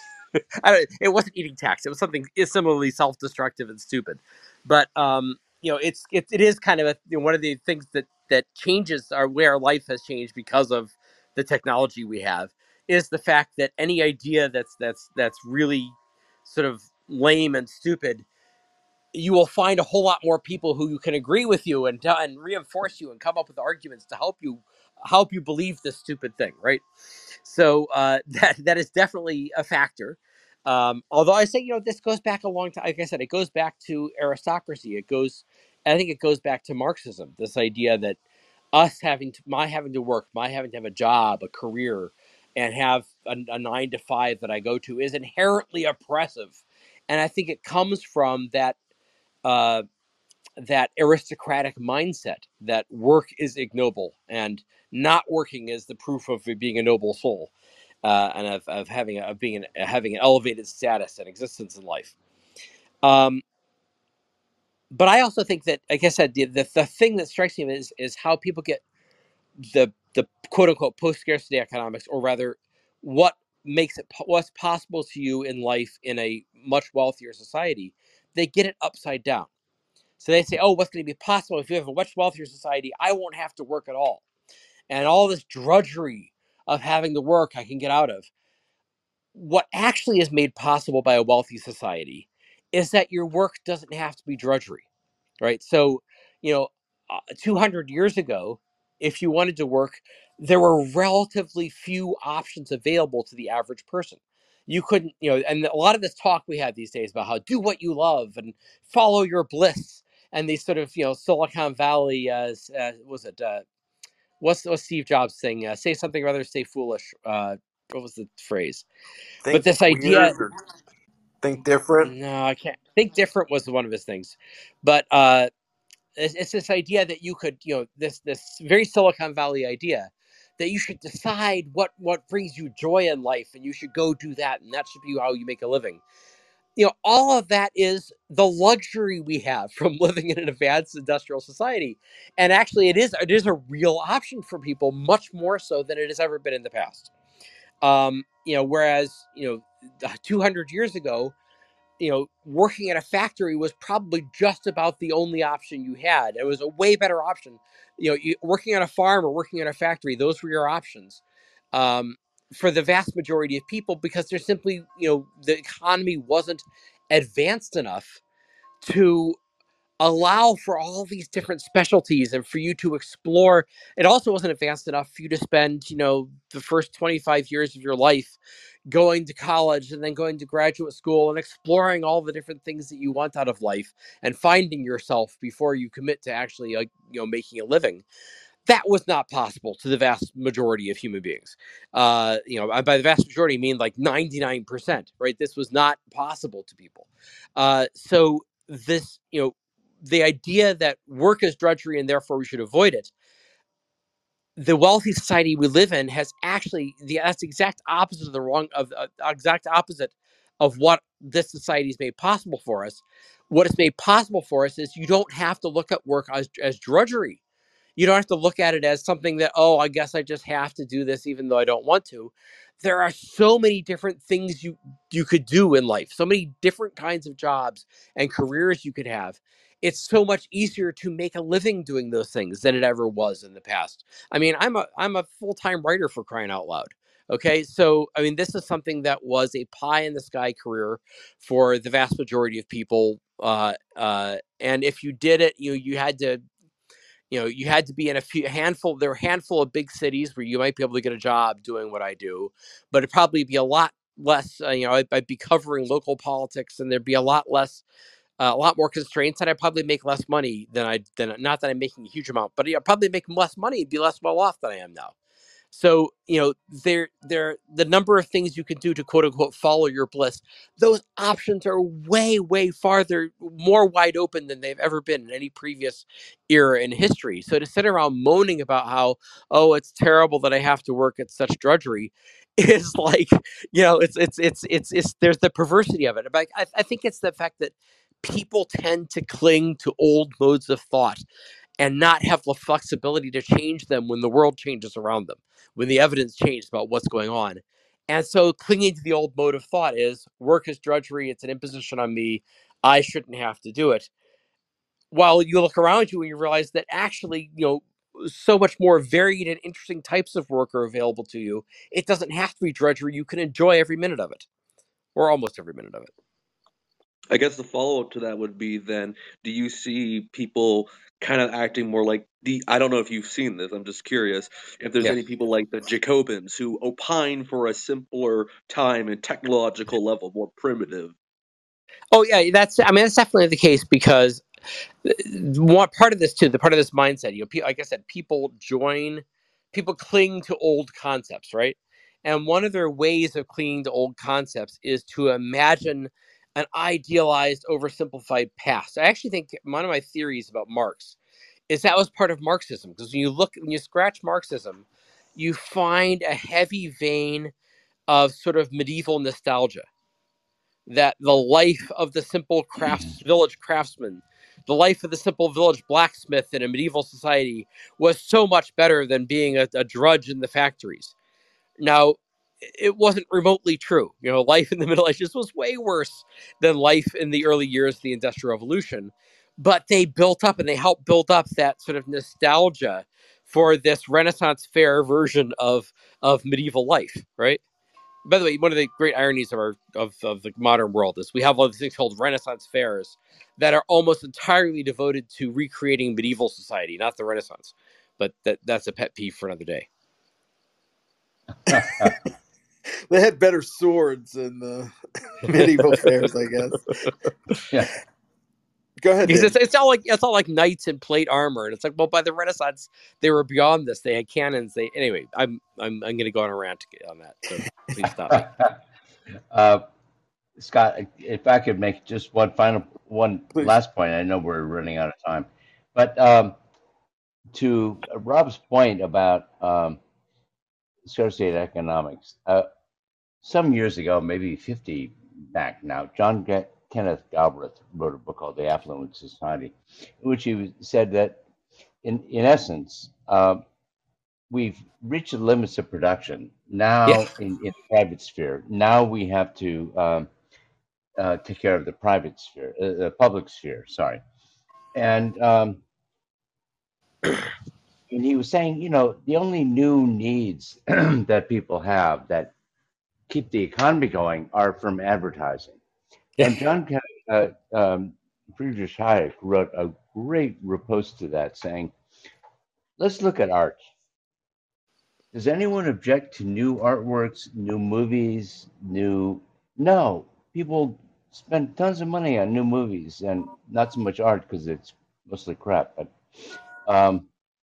I don't, it wasn't eating tax. It was something similarly self-destructive and stupid. But, um, you know, it's, it, it is kind of a, you know, one of the things that, that changes our, where our life has changed because of the technology we have, is the fact that any idea that's, that's, that's really sort of lame and stupid, you will find a whole lot more people who you can agree with you and, and reinforce you and come up with arguments to help you, help you believe this stupid thing. Right. So uh, that that is definitely a factor. Um, although I say, you know, this goes back a long time. Like I said, it goes back to aristocracy. It goes, I think, it goes back to Marxism. This idea that us having to, my having to work, my having to have a job, a career, and have a, a nine to five that I go to is inherently oppressive, and I think it comes from that. Uh, that aristocratic mindset that work is ignoble and not working is the proof of being a noble soul, uh, and of, of having a, of being an, having an elevated status and existence in life. Um, but I also think that, like I said, the, the, the thing that strikes me is, is how people get the, the quote unquote post scarcity economics, or rather what makes it, what's possible to you in life in a much wealthier society. They get it upside down. So they say, oh, what's going to be possible if you have a much wealthier society? I won't have to work at all. And all this drudgery of having to work I can get out of. What actually is made possible by a wealthy society is that your work doesn't have to be drudgery, right? So, you know, uh, two hundred years ago, if you wanted to work, there were relatively few options available to the average person. You couldn't, you know, and a lot of this talk we have these days about how do what you love and follow your bliss, and these sort of, you know, Silicon Valley, uh, uh, was it, uh, what's, what's Steve Jobs thing? Uh, say something rather, stay foolish. Uh, what was the phrase? But Think this weird idea, or think different. no, I can't think different was one of his things, but uh, it's, it's this idea that you could, you know, this this very Silicon Valley idea that you should decide what what brings you joy in life, and you should go do that, and that should be how you make a living. You know, all of that is the luxury we have from living in an advanced industrial society, and actually, it is it is a real option for people, much more so than it has ever been in the past. Um, you know, whereas you know, two hundred years ago, you know, working at a factory was probably just about the only option you had. It was a way better option. You know, you, working on a farm or working in a factory, those were your options um, for the vast majority of people, because there's simply, you know, the economy wasn't advanced enough to allow for all these different specialties and for you to explore. It also wasn't advanced enough for you to spend, you know, the first twenty-five years of your life going to college and then going to graduate school and exploring all the different things that you want out of life and finding yourself before you commit to actually, uh, you know, making a living. That was not possible to the vast majority of human beings. Uh, you know, by the vast majority, I mean like ninety-nine percent, right? This was not possible to people. Uh, so this, you know, the idea that work is drudgery and therefore we should avoid it, the wealthy society we live in has actually the that's the exact opposite of the wrong of uh, exact opposite of what this society has made possible for us. What it's made possible for us is you don't have to look at work as, as drudgery. You don't have to look at it as something that, oh, I guess I just have to do this even though I don't want to. There are so many different things you you could do in life, so many different kinds of jobs and careers you could have. It's so much easier to make a living doing those things than it ever was in the past. I mean, I'm a I'm a full-time writer, for crying out loud. Okay, so I mean, this is something that was a pie in the sky career for the vast majority of people. Uh, uh, and if you did it, you you had to you know, you had to be in a few a handful. There were a handful of big cities where you might be able to get a job doing what I do, but it'd probably be a lot less. Uh, you know, I'd, I'd be covering local politics, and there'd be a lot less, uh, a lot more constraints, and I'd probably make less money than I than not that I'm making a huge amount, but I'd probably make less money, be less well off than I am now. So, you know, there, there, the number of things you can do to quote unquote follow your bliss, those options are way, way farther, more wide open than they've ever been in any previous era in history. So to sit around moaning about how, oh, it's terrible that I have to work at such drudgery is like, you know, it's, it's, it's, it's, it's, there's the perversity of it. But I, I think it's the fact that people tend to cling to old modes of thought and not have the flexibility to change them when the world changes around them, when the evidence changes about what's going on. And so clinging to the old mode of thought is work is drudgery, it's an imposition on me, I shouldn't have to do it. While you look around you and you realize that actually, you know, so much more varied and interesting types of work are available to you. It doesn't have to be drudgery. You can enjoy every minute of it, or almost every minute of it. I guess the follow up to that would be then, do you see people kind of acting more like the, I don't know if you've seen this, I'm just curious if there's Yeah. any people like the Jacobins who opine for a simpler time and technological level, more primitive. Oh yeah, that's. I mean, that's definitely the case because one part of this too, the part of this mindset, you know, like I said, people join, people cling to old concepts, right? And one of their ways of clinging to old concepts is to imagine an idealized, oversimplified past. I actually think one of my theories about Marx is that was part of Marxism, because when you look, when you scratch Marxism, you find a heavy vein of sort of medieval nostalgia, that the life of the simple crafts village craftsman the life of the simple village blacksmith in a medieval society was so much better than being a, a drudge in the factories. Now, it wasn't remotely true. You know, life in the Middle Ages was way worse than life in the early years of the Industrial Revolution. But they built up and they helped build up that sort of nostalgia for this Renaissance fair version of of medieval life, right? By the way, one of the great ironies of our of, of the modern world is we have all these things called Renaissance fairs that are almost entirely devoted to recreating medieval society, not the Renaissance. But that that's a pet peeve for another day. They had better swords in the medieval fairs, I guess. Yeah. Go ahead. Because Dave. it's it's all like it's all like knights in plate armor, and it's like, well, by the Renaissance, they were beyond this. They had cannons. They anyway. I'm I'm I'm going to go on a rant on that. So please stop me. uh, Scott, if I could make just one final, one Please. last point. I know we're running out of time, but um, to Rob's point about um, scarcity economics, uh, some years ago, maybe fifty back now, John G- Kenneth Galbraith wrote a book called The Affluent Society, in which he said that, in in essence, uh, we've reached the limits of production now Yeah. in, in the private sphere. Now we have to um, uh, take care of the private sphere, uh, the public sphere. Sorry, and um, and he was saying, you know, the only new needs that people have that keep the economy going are from advertising. And John Kenneth, uh, um, Friedrich Hayek wrote a great riposte to that, saying, "Let's look at art. Does anyone object to new artworks, new movies, new? No, people spend tons of money on new movies and not so much art because it's mostly crap. But um,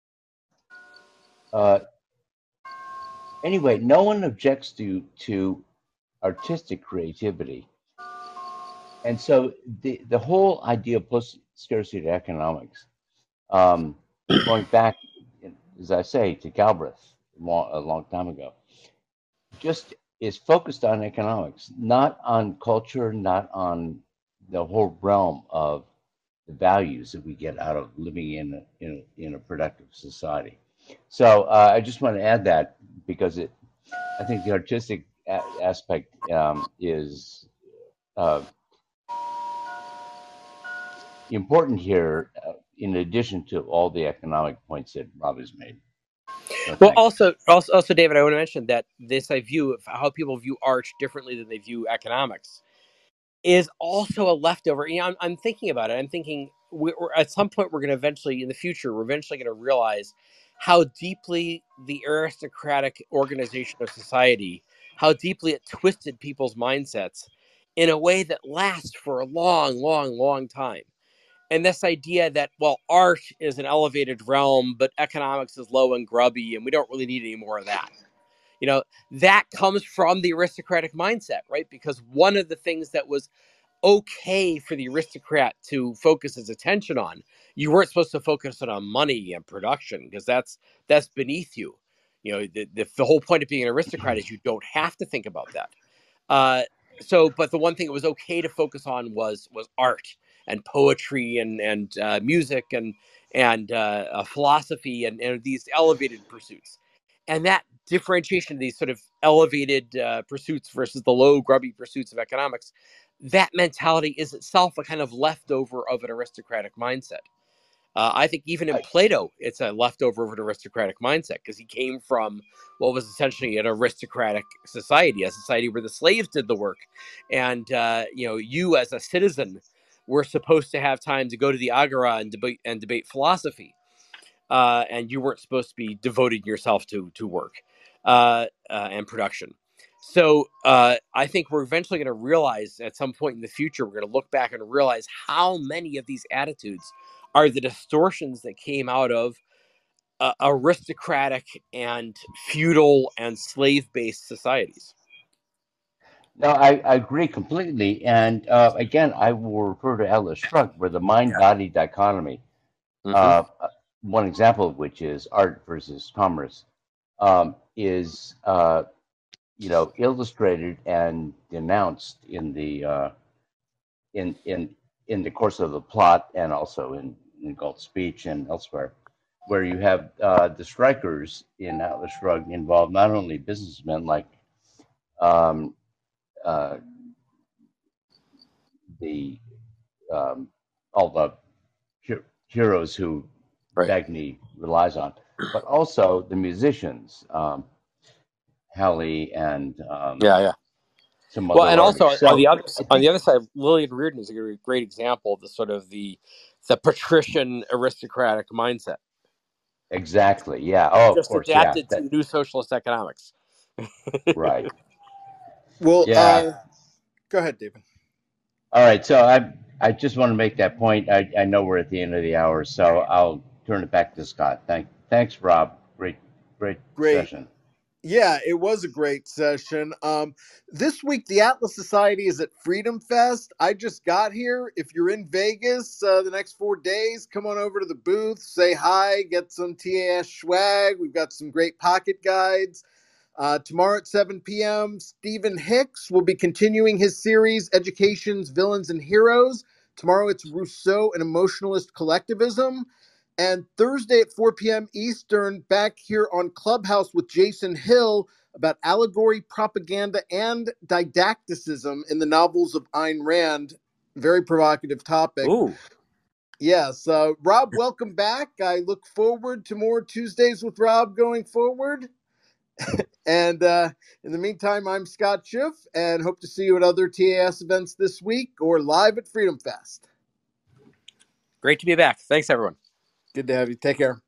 uh, anyway, no one objects to to artistic creativity, and so the the whole idea of post scarcity economics, um, going back, as I say, to Galbraith a long, a long time ago, just is focused on economics, not on culture, not on the whole realm of the values that we get out of living in a, in a, in a productive society. So uh, I just want to add that because it, I think the artistic a- aspect um, is uh, important here, uh, in addition to all the economic points that Rob has made. So Well, thanks. also, also, also, David, I want to mention that this I view of how people view art differently than they view economics is also a leftover. You know, I'm, I'm thinking about it. I'm thinking we're, we're at some point we're going to eventually, in the future, we're eventually going to realize how deeply the aristocratic organization of society, how deeply it twisted people's mindsets in a way that lasts for a long, long, long time. And this idea that, well, art is an elevated realm, but economics is low and grubby, and we don't really need any more of that. You know, that comes from the aristocratic mindset, right? Because one of the things that was okay for the aristocrat to focus his attention on, you weren't supposed to focus it on money and production, because that's that's beneath you. You know, the, the, the whole point of being an aristocrat is you don't have to think about that. Uh, so, but the one thing it was okay to focus on was was art and poetry and and uh, music and and uh, uh, philosophy and, and these elevated pursuits. And that differentiation of these sort of elevated uh, pursuits versus the low, grubby pursuits of economics, that mentality is itself a kind of leftover of an aristocratic mindset. Uh, I think even in I, Plato, it's a leftover of an aristocratic mindset because he came from what was essentially an aristocratic society, a society where the slaves did the work, and uh, you know, you as a citizen were supposed to have time to go to the agora and debate and debate philosophy, uh, and you weren't supposed to be devoting yourself to to work uh, uh, and production. So uh, I think we're eventually going to realize at some point in the future, we're going to look back and realize how many of these attitudes are the distortions that came out of uh, aristocratic and feudal and slave-based societies. no, I, I agree completely. And uh, again, I will refer to Atlas Shrugged, where the mind-body dichotomy, Mm-hmm. uh, one example of which is art versus commerce, um, is uh, you know, illustrated and denounced in the uh, in in in the course of the plot, and also in, in Galt's speech and elsewhere, where you have uh, the strikers in Atlas Shrugged involve not only businessmen like um, uh, the um, all the he- heroes who Right. Dagny relies on, but also the musicians, um, Hallie and um, Yeah, yeah. some Well, other and also artists. on the So other I on the think other side, Lillian Reardon is a great great example of the sort of the the patrician aristocratic mindset, exactly, yeah. Oh, of just course, yeah. adapted to That new socialist economics. right, Well, yeah. uh, go ahead, David. All right. So I I just want to make that point. I, I know we're at the end of the hour, so I'll turn it back to Scott. Thank thanks, Rob. Great great Great. session. Yeah, it was a great session. Um, this week, the Atlas Society is at Freedom Fest. I just got here. If you're in Vegas uh, the next four days, come on over to the booth, say hi, get some T A S swag. We've got some great pocket guides. Uh, tomorrow at seven p.m., Stephen Hicks will be continuing his series, Education's Villains and Heroes. Tomorrow it's Rousseau and Emotionalist Collectivism. And Thursday at four p.m. Eastern, back here on Clubhouse with Jason Hill about allegory, propaganda, and didacticism in the novels of Ayn Rand. Very provocative topic. Ooh, Yes. Uh, Rob, welcome back. I look forward to more Tuesdays with Rob going forward. And uh, in the meantime, I'm Scott Schiff and hope to see you at other T A S events this week or live at Freedom Fest. great to be back. Thanks, everyone. Good to have you. Take care.